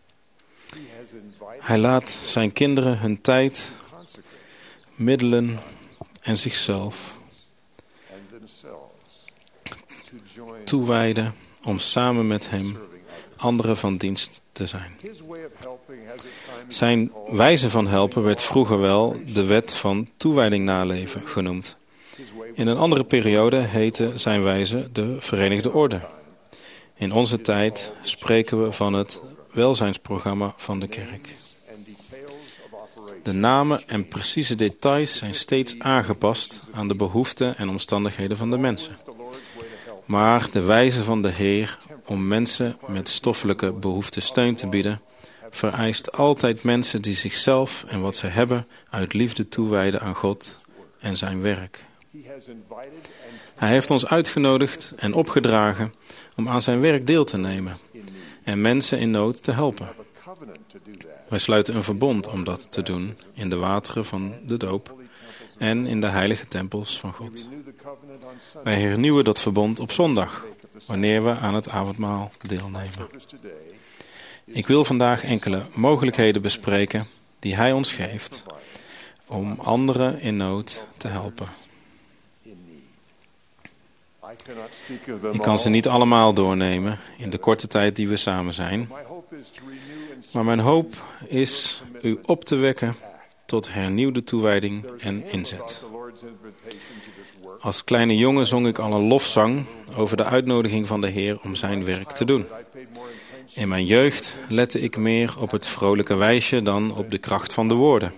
Hij laat zijn kinderen hun tijd, middelen en zichzelf toewijden om samen met hem anderen van dienst te zijn. Zijn wijze van helpen werd vroeger wel de wet van toewijding naleven genoemd. In een andere periode heette zijn wijze de Verenigde Orde. In onze tijd spreken we van het welzijnsprogramma van de kerk. De namen en precieze details zijn steeds aangepast aan de behoeften en omstandigheden van de mensen. Maar de wijze van de Heer om mensen met stoffelijke behoeften steun te bieden, vereist altijd mensen die zichzelf en wat ze hebben uit liefde toewijden aan God en zijn werk. Hij heeft ons uitgenodigd en opgedragen om aan zijn werk deel te nemen en mensen in nood te helpen. Wij sluiten een verbond om dat te doen in de wateren van de doop en in de heilige tempels van God. Wij hernieuwen dat verbond op zondag, wanneer we aan het avondmaal deelnemen. Ik wil vandaag enkele mogelijkheden bespreken die Hij ons geeft om anderen in nood te helpen. Ik kan ze niet allemaal doornemen in de korte tijd die we samen zijn. Maar mijn hoop is u op te wekken tot hernieuwde toewijding en inzet. Als kleine jongen zong ik al een lofzang over de uitnodiging van de Heer om zijn werk te doen. In mijn jeugd lette ik meer op het vrolijke wijsje dan op de kracht van de woorden.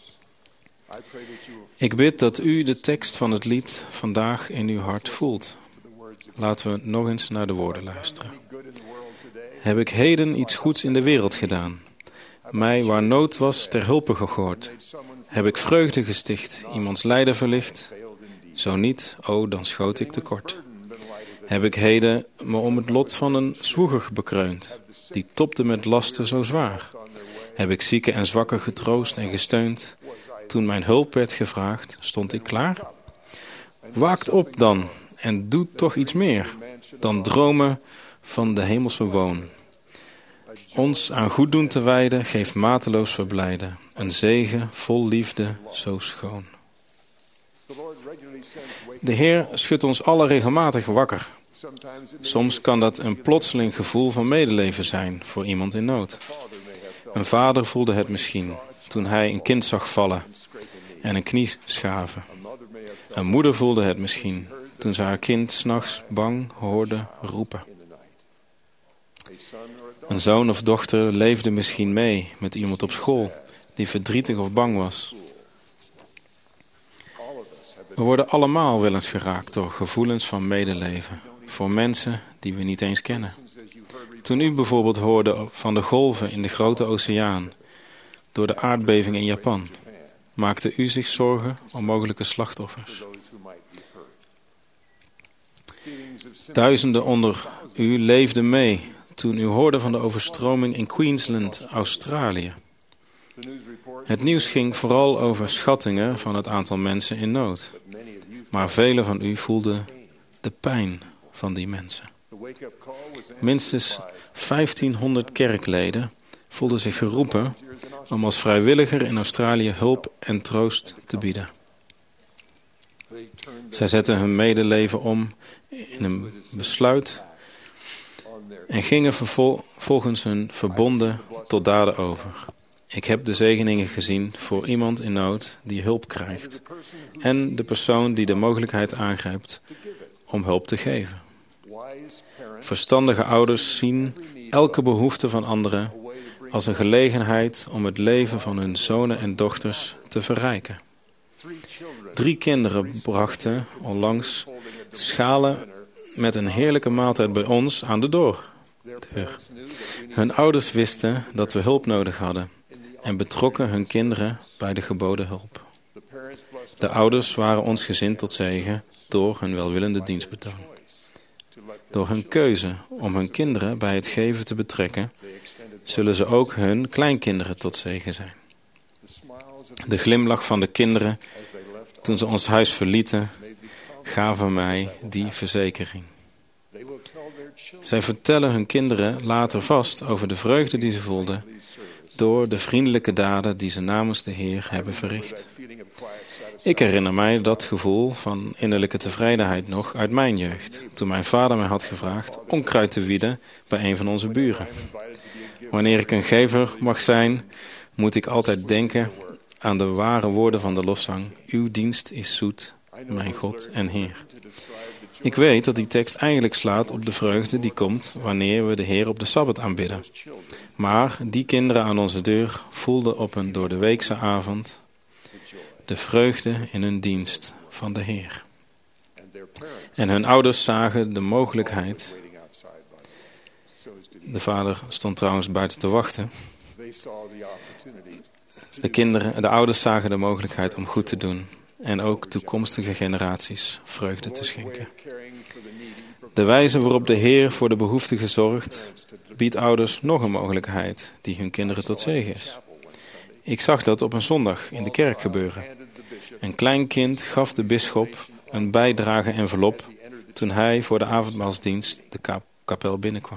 Ik bid dat u de tekst van het lied vandaag in uw hart voelt. Laten we nog eens naar de woorden luisteren. Heb ik heden iets goeds in de wereld gedaan? Mij waar nood was ter hulpe gehoord? Heb ik vreugde gesticht, iemands lijden verlicht? Zo niet, o, dan schoot ik tekort. Heb ik heden me om het lot van een zwoeger bekreund, die topte met lasten zo zwaar? Heb ik zieken en zwakken getroost en gesteund? Toen mijn hulp werd gevraagd, stond ik klaar? Waakt op dan en doet toch iets meer dan dromen van de hemelse woon. Ons aan goed doen te wijden, geeft mateloos verblijden. Een zegen vol liefde, zo schoon. De Heer schudt ons allen regelmatig wakker. Soms kan dat een plotseling gevoel van medeleven zijn voor iemand in nood. Een vader voelde het misschien toen hij een kind zag vallen en een knie schaven. Een moeder voelde het misschien toen ze haar kind 's nachts bang hoorde roepen. Een zoon of dochter leefde misschien mee met iemand op school die verdrietig of bang was. We worden allemaal wel eens geraakt door gevoelens van medeleven voor mensen die we niet eens kennen. Toen u bijvoorbeeld hoorde van de golven in de grote oceaan door de aardbeving in Japan, maakte u zich zorgen om mogelijke slachtoffers. Duizenden onder u leefden mee toen u hoorde van de overstroming in Queensland, Australië. Het nieuws ging vooral over schattingen van het aantal mensen in nood. Maar velen van u voelden de pijn van die mensen. Minstens 1500 kerkleden voelden zich geroepen om als vrijwilliger in Australië hulp en troost te bieden. Zij zetten hun medeleven om in een besluit en gingen vervolgens hun verbonden tot daden over. Ik heb de zegeningen gezien voor iemand in nood die hulp krijgt en de persoon die de mogelijkheid aangrijpt om hulp te geven. Verstandige ouders zien elke behoefte van anderen als een gelegenheid om het leven van hun zonen en dochters te verrijken. 3 kinderen brachten onlangs schalen met een heerlijke maaltijd bij ons aan de deur. Hun ouders wisten dat we hulp nodig hadden en betrokken hun kinderen bij de geboden hulp. De ouders waren ons gezind tot zegen door hun welwillende dienstbetoon. Door hun keuze om hun kinderen bij het geven te betrekken, zullen ze ook hun kleinkinderen tot zegen zijn. De glimlach van de kinderen toen ze ons huis verlieten, gaven mij die verzekering. Zij vertellen hun kinderen later vast over de vreugde die ze voelden door de vriendelijke daden die ze namens de Heer hebben verricht. Ik herinner mij dat gevoel van innerlijke tevredenheid nog uit mijn jeugd, toen mijn vader mij had gevraagd onkruid te wieden bij een van onze buren. Wanneer ik een gever mag zijn, moet ik altijd denken aan de ware woorden van de lofzang: uw dienst is zoet, mijn God en Heer. Ik weet dat die tekst eigenlijk slaat op de vreugde die komt wanneer we de Heer op de Sabbat aanbidden. Maar die kinderen aan onze deur voelden op een doordeweekse avond de vreugde in hun dienst van de Heer. En hun ouders zagen de mogelijkheid. De vader stond trouwens buiten te wachten. De ouders zagen de mogelijkheid om goed te doen en ook toekomstige generaties vreugde te schenken. De wijze waarop de Heer voor de behoeftigen zorgt, biedt ouders nog een mogelijkheid die hun kinderen tot zegen is. Ik zag dat op een zondag in de kerk gebeuren. Een klein kind gaf de bisschop een bijdrage-envelop toen hij voor de avondmaalsdienst de kapel binnenkwam.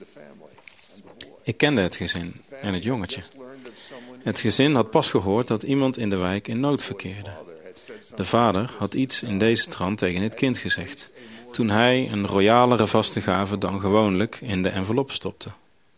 Ik kende het gezin en het jongetje. Het gezin had pas gehoord dat iemand in de wijk in nood verkeerde. De vader had iets in deze trant tegen het kind gezegd, toen hij een royalere vaste gave dan gewoonlijk in de envelop stopte.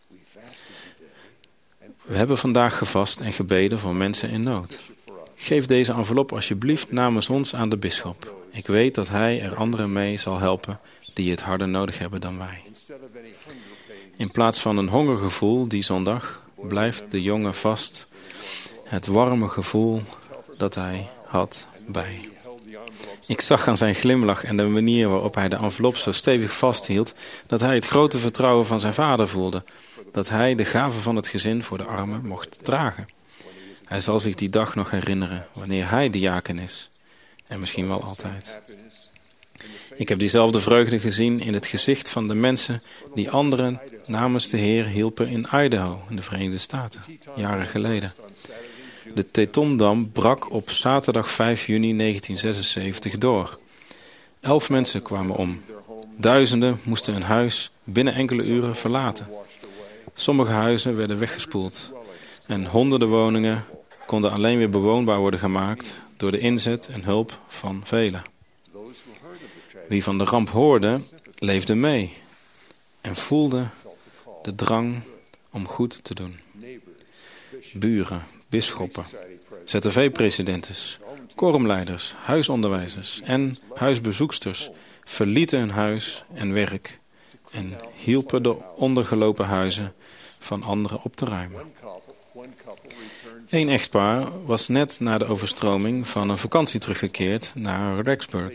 We hebben vandaag gevast en gebeden voor mensen in nood. Geef deze envelop alsjeblieft namens ons aan de bisschop. Ik weet dat hij er anderen mee zal helpen die het harder nodig hebben dan wij. In plaats van een hongergevoel die zondag blijft de jongen vast het warme gevoel dat hij had bij. Ik zag aan zijn glimlach en de manier waarop hij de envelop zo stevig vasthield dat hij het grote vertrouwen van zijn vader voelde, dat hij de gave van het gezin voor de armen mocht dragen. Hij zal zich die dag nog herinneren wanneer hij diaken is. En misschien wel altijd. Ik heb diezelfde vreugde gezien in het gezicht van de mensen die anderen namens de Heer hielpen in Idaho, in de Verenigde Staten, jaren geleden. De Tetondam brak op zaterdag 5 juni 1976 door. 11 mensen kwamen om. Duizenden moesten hun huis binnen enkele uren verlaten. Sommige huizen werden weggespoeld en honderden woningen konden alleen weer bewoonbaar worden gemaakt door de inzet en hulp van velen. Wie van de ramp hoorde, leefde mee en voelde de drang om goed te doen. Buren, bisschoppen, ZTV-presidentes, quorumleiders, huisonderwijzers en huisbezoeksters verlieten hun huis en werk en hielpen de ondergelopen huizen van anderen op te ruimen. Eén echtpaar was net na de overstroming van een vakantie teruggekeerd naar Rexburg.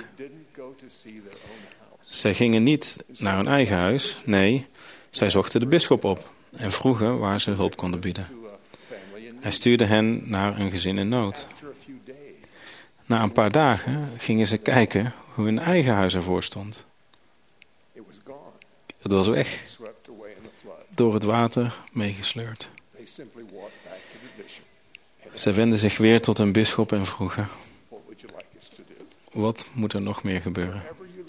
Zij gingen niet naar hun eigen huis, nee, zij zochten de bisschop op en vroegen waar ze hulp konden bieden. Hij stuurde hen naar een gezin in nood. Na een paar dagen gingen ze kijken hoe hun eigen huis ervoor stond. Het was weg, door het water meegesleurd. Zij wendden zich weer tot een bisschop en vroegen: wat moet er nog meer gebeuren?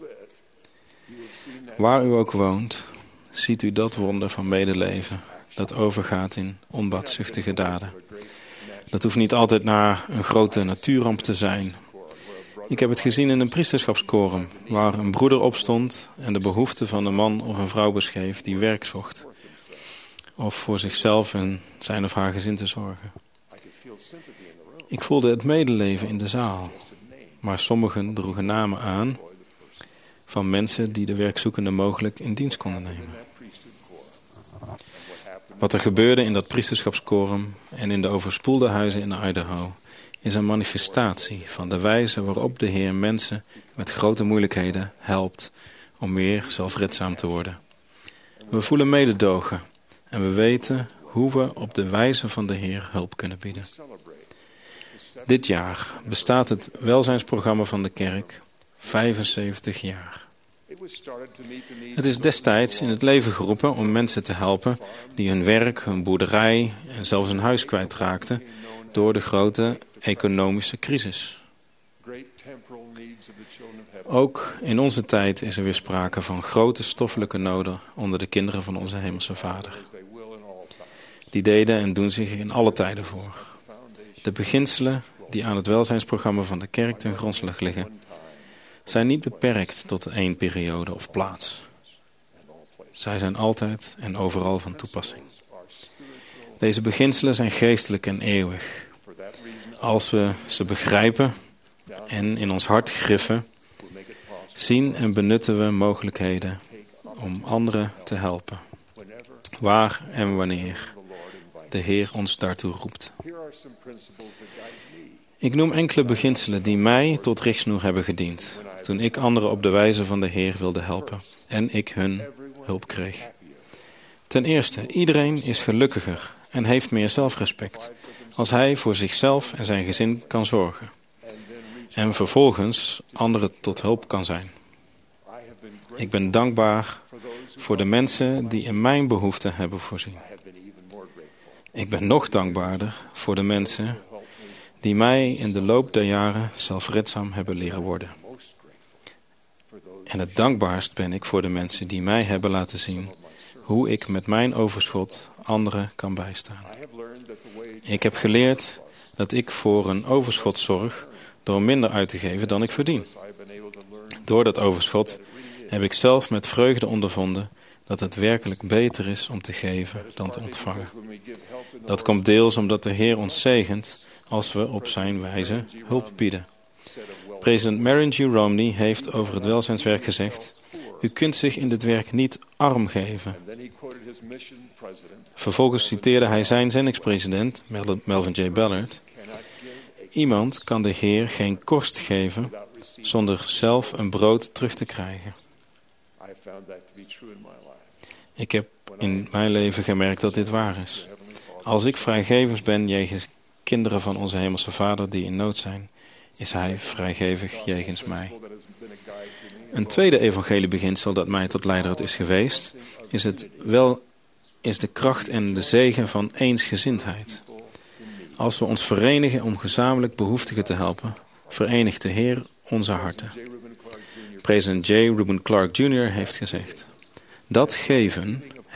Waar u ook woont, ziet u dat wonder van medeleven dat overgaat in onbaatzuchtige daden. Dat hoeft niet altijd na een grote natuurramp te zijn. Ik heb het gezien in een priesterschapsquorum, waar een broeder opstond en de behoeften van een man of een vrouw beschreef die werk zocht, of voor zichzelf en zijn of haar gezin te zorgen. Ik voelde het medeleven in de zaal, maar sommigen droegen namen aan van mensen die de werkzoekenden mogelijk in dienst konden nemen. Wat er gebeurde in dat priesterschapsquorum en in de overspoelde huizen in Idaho is een manifestatie van de wijze waarop de Heer mensen met grote moeilijkheden helpt om weer zelfredzaam te worden. We voelen mededogen en we weten hoe we op de wijze van de Heer hulp kunnen bieden. Dit jaar bestaat het welzijnsprogramma van de kerk 75 jaar. Het is destijds in het leven geroepen om mensen te helpen die hun werk, hun boerderij en zelfs hun huis kwijtraakten door de grote economische crisis. Ook in onze tijd is er weer sprake van grote stoffelijke noden onder de kinderen van onze Hemelse Vader. Die deden en doen zich in alle tijden voor. De beginselen die aan het welzijnsprogramma van de kerk ten grondslag liggen, zijn niet beperkt tot één periode of plaats. Zij zijn altijd en overal van toepassing. Deze beginselen zijn geestelijk en eeuwig. Als we ze begrijpen en in ons hart griffen, zien en benutten we mogelijkheden om anderen te helpen. Waar en wanneer de Heer ons daartoe roept. Ik noem enkele beginselen die mij tot richtsnoer hebben gediend, toen ik anderen op de wijze van de Heer wilde helpen en ik hun hulp kreeg. Ten eerste, iedereen is gelukkiger en heeft meer zelfrespect als hij voor zichzelf en zijn gezin kan zorgen en vervolgens anderen tot hulp kan zijn. Ik ben dankbaar voor de mensen die in mijn behoeften hebben voorzien. Ik ben nog dankbaarder voor de mensen die mij in de loop der jaren zelfredzaam hebben leren worden. En het dankbaarst ben ik voor de mensen die mij hebben laten zien hoe ik met mijn overschot anderen kan bijstaan. Ik heb geleerd dat ik voor een overschot zorg door minder uit te geven dan ik verdien. Door dat overschot heb ik zelf met vreugde ondervonden dat het werkelijk beter is om te geven dan te ontvangen. Dat komt deels omdat de Heer ons zegent als we op zijn wijze hulp bieden. President Marion G. Romney heeft over het welzijnswerk gezegd: u kunt zich in dit werk niet arm geven. Vervolgens citeerde hij zijn zendingspresident, Melvin J. Ballard: iemand kan de Heer geen korst geven zonder zelf een brood terug te krijgen. Ik heb in mijn leven gemerkt dat dit waar is. Als ik vrijgevig ben jegens kinderen van onze Hemelse Vader die in nood zijn, is Hij vrijgevig jegens mij. Een tweede evangeliebeginsel dat mij tot leidraad is geweest, is de kracht en de zegen van eensgezindheid. Als we ons verenigen om gezamenlijk behoeftigen te helpen, verenigt de Heer onze harten. President J. Reuben Clark Jr. heeft gezegd: dat geven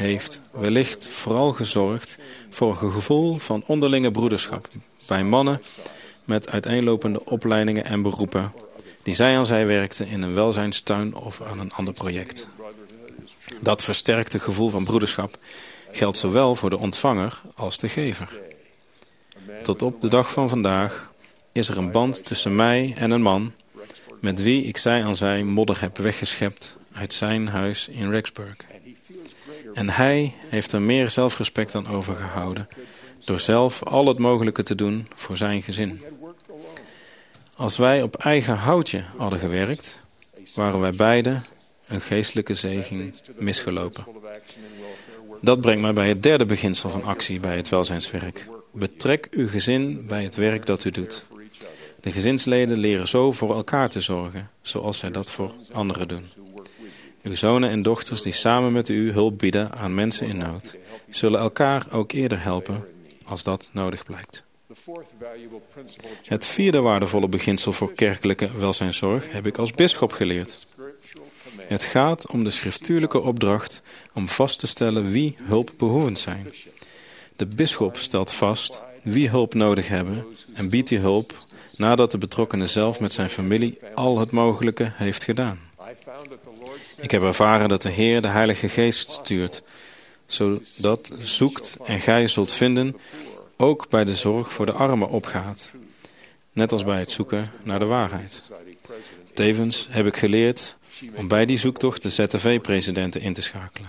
heeft wellicht vooral gezorgd voor een gevoel van onderlinge broederschap bij mannen met uiteenlopende opleidingen en beroepen die zij aan zij werkten in een welzijnstuin of aan een ander project. Dat versterkte gevoel van broederschap geldt zowel voor de ontvanger als de gever. Tot op de dag van vandaag is er een band tussen mij en een man met wie ik zij aan zij modder heb weggeschept uit zijn huis in Rexburg. En hij heeft er meer zelfrespect aan overgehouden door zelf al het mogelijke te doen voor zijn gezin. Als wij op eigen houtje hadden gewerkt, waren wij beiden een geestelijke zegen misgelopen. Dat brengt mij bij het derde beginsel van actie bij het welzijnswerk. Betrek uw gezin bij het werk dat u doet. De gezinsleden leren zo voor elkaar te zorgen, zoals zij dat voor anderen doen. Uw zonen en dochters die samen met u hulp bieden aan mensen in nood, zullen elkaar ook eerder helpen als dat nodig blijkt. Het vierde waardevolle beginsel voor kerkelijke welzijnszorg heb ik als bisschop geleerd. Het gaat om de schriftuurlijke opdracht om vast te stellen wie hulpbehoevend zijn. De bisschop stelt vast wie hulp nodig hebben en biedt die hulp nadat de betrokkenen zelf met zijn familie al het mogelijke heeft gedaan. Ik heb ervaren dat de Heer de Heilige Geest stuurt, zodat zoekt en gij zult vinden ook bij de zorg voor de armen opgaat, net als bij het zoeken naar de waarheid. Tevens heb ik geleerd om bij die zoektocht de ZTV-presidenten in te schakelen.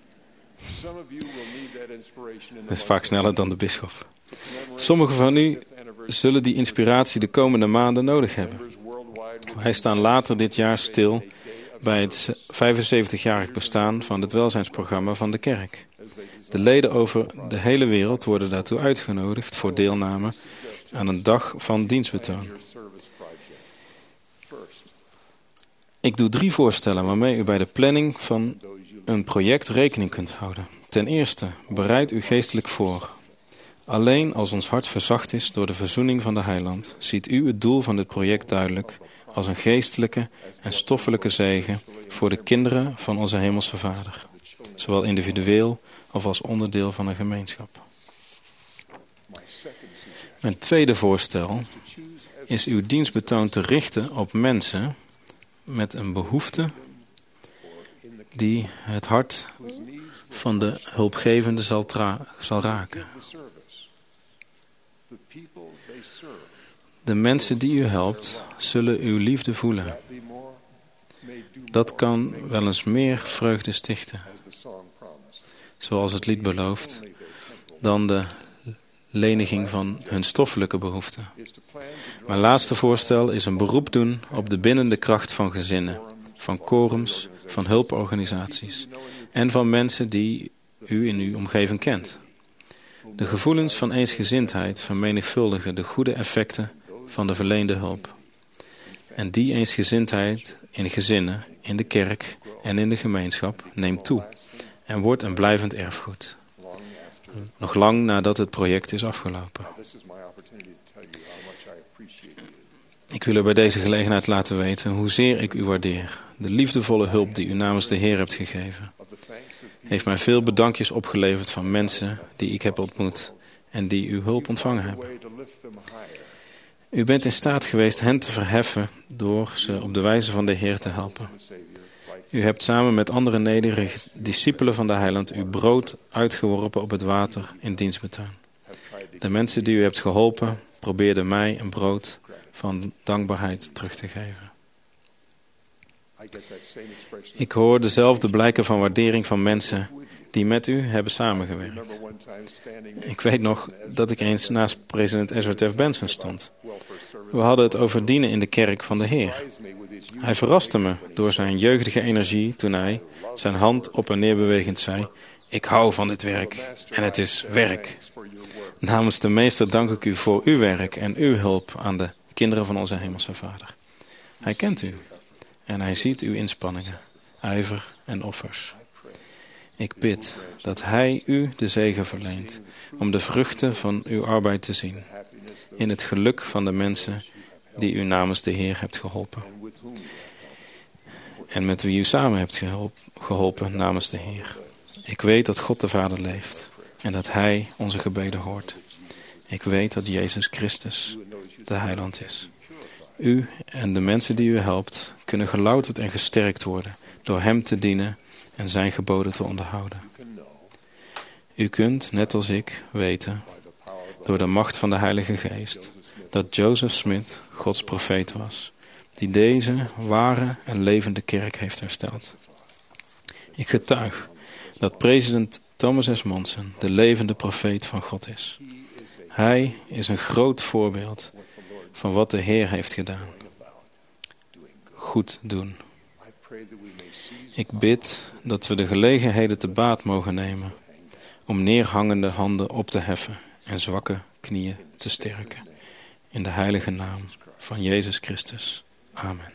Dat is vaak sneller dan de bisschop. Sommigen van u zullen die inspiratie de komende maanden nodig hebben. Wij staan later dit jaar stil bij het 75-jarig bestaan van het welzijnsprogramma van de kerk. De leden over de hele wereld worden daartoe uitgenodigd voor deelname aan een dag van dienstbetoon. Ik doe 3 voorstellen waarmee u bij de planning van een project rekening kunt houden. Ten eerste, bereid u geestelijk voor. Alleen als ons hart verzacht is door de verzoening van de Heiland, ziet u het doel van dit project duidelijk als een geestelijke en stoffelijke zegen voor de kinderen van onze Hemelse Vader, zowel individueel of als onderdeel van een gemeenschap. Mijn tweede voorstel is uw dienstbetoon te richten op mensen met een behoefte die het hart van de hulpgevende zal raken. De mensen die u helpt, zullen uw liefde voelen. Dat kan wel eens meer vreugde stichten, zoals het lied belooft, dan de leniging van hun stoffelijke behoeften. Mijn laatste voorstel is een beroep doen op de bindende kracht van gezinnen, van quorums, van hulporganisaties en van mensen die u in uw omgeving kent. De gevoelens van eensgezindheid vermenigvuldigen de goede effecten van de verleende hulp. En die eensgezindheid in gezinnen, in de kerk en in de gemeenschap neemt toe en wordt een blijvend erfgoed. Nog lang nadat het project is afgelopen. Ik wil u bij deze gelegenheid laten weten hoezeer ik u waardeer. De liefdevolle hulp die u namens de Heer hebt gegeven heeft mij veel bedankjes opgeleverd van mensen die ik heb ontmoet en die uw hulp ontvangen hebben. U bent in staat geweest hen te verheffen door ze op de wijze van de Heer te helpen. U hebt samen met andere nederige discipelen van de Heiland uw brood uitgeworpen op het water in dienstbetoon. De mensen die u hebt geholpen probeerden mij een brood van dankbaarheid terug te geven. Ik hoor dezelfde blijken van waardering van mensen die met u hebben samengewerkt. Ik weet nog dat ik eens naast president Ezra F. Benson stond. We hadden het over dienen in de kerk van de Heer. Hij verraste me door zijn jeugdige energie toen hij, zijn hand op en neer bewegend, zei: "Ik hou van dit werk en het is werk." Namens de meester dank ik u voor uw werk en uw hulp aan de kinderen van onze Hemelse Vader. Hij kent u en hij ziet uw inspanningen, ijver en offers. Ik bid dat hij u de zegen verleent om de vruchten van uw arbeid te zien, in het geluk van de mensen die u namens de Heer hebt geholpen. En met wie u samen hebt geholpen namens de Heer. Ik weet dat God de Vader leeft en dat Hij onze gebeden hoort. Ik weet dat Jezus Christus de heiland is. U en de mensen die u helpt kunnen gelouterd en gesterkt worden door Hem te dienen en Zijn geboden te onderhouden. U kunt, net als ik, weten, door de macht van de Heilige Geest, dat Joseph Smith Gods profeet was, die deze ware en levende kerk heeft hersteld. Ik getuig dat president Thomas S. Monson de levende profeet van God is. Hij is een groot voorbeeld van wat de Heer heeft gedaan. Goed doen. Ik bid dat we de gelegenheden te baat mogen nemen om neerhangende handen op te heffen en zwakke knieën te sterken. In de heilige naam van Jezus Christus. Amen.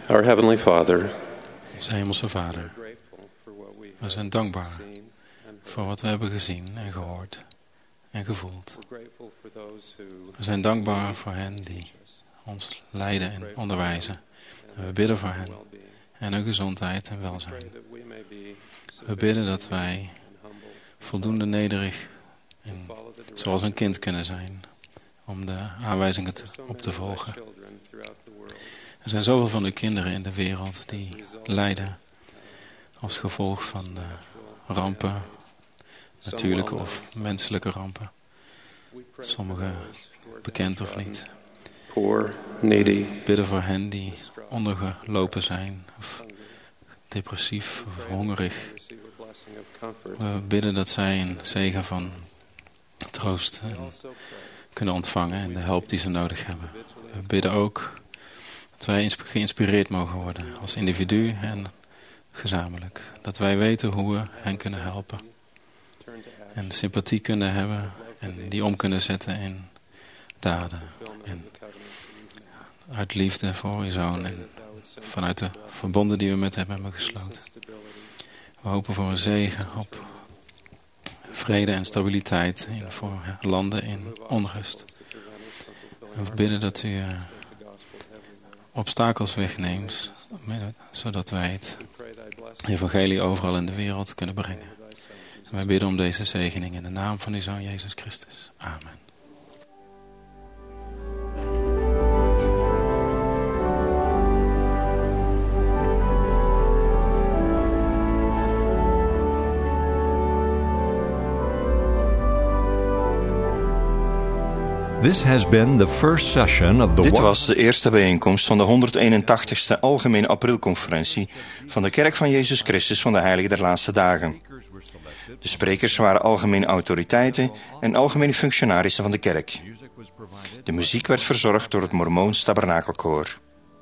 Our Heavenly Father, Onze Hemelse Vader, we zijn dankbaar voor wat we hebben gezien en gehoord en gevoeld. We zijn dankbaar voor hen die ons leiden en onderwijzen. En we bidden voor hen en hun gezondheid en welzijn. We bidden dat wij voldoende nederig en zoals een kind kunnen zijn om de aanwijzingen op te volgen. Er zijn zoveel van de kinderen in de wereld die lijden als gevolg van rampen, natuurlijke of menselijke rampen. Sommige bekend of niet. poor, needy, Bidden voor hen die ondergelopen zijn, of depressief of hongerig. We bidden dat zij een zegen van troost kunnen ontvangen en de hulp die ze nodig hebben. We bidden ook dat wij geïnspireerd mogen worden als individu en gezamenlijk. Dat wij weten hoe we hen kunnen helpen. En sympathie kunnen hebben en die om kunnen zetten in daden. En uit liefde voor uw zoon en vanuit de verbonden die we met hem hebben gesloten. We hopen voor een zegen op vrede en stabiliteit voor landen in onrust. En we bidden dat u obstakels wegneemt, zodat wij het evangelie overal in de wereld kunnen brengen. En wij bidden om deze zegening in de naam van uw Zoon Jezus Christus. Amen. This has been the first session of the Dit was de eerste bijeenkomst van de 181ste Algemene Aprilconferentie van de Kerk van Jezus Christus van de Heilige der Laatste Dagen. De sprekers waren algemene autoriteiten en algemene functionarissen van de kerk. De muziek werd verzorgd door het Mormoons Tabernakelkoor.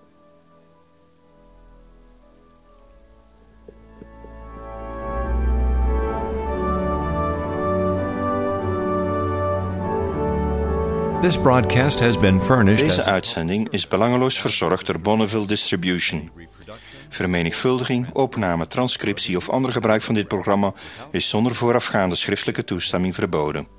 This broadcast has been furnished Deze as uitzending is belangeloos verzorgd door Bonneville Distribution. Vermenigvuldiging, opname, transcriptie of ander gebruik van dit programma is zonder voorafgaande schriftelijke toestemming verboden.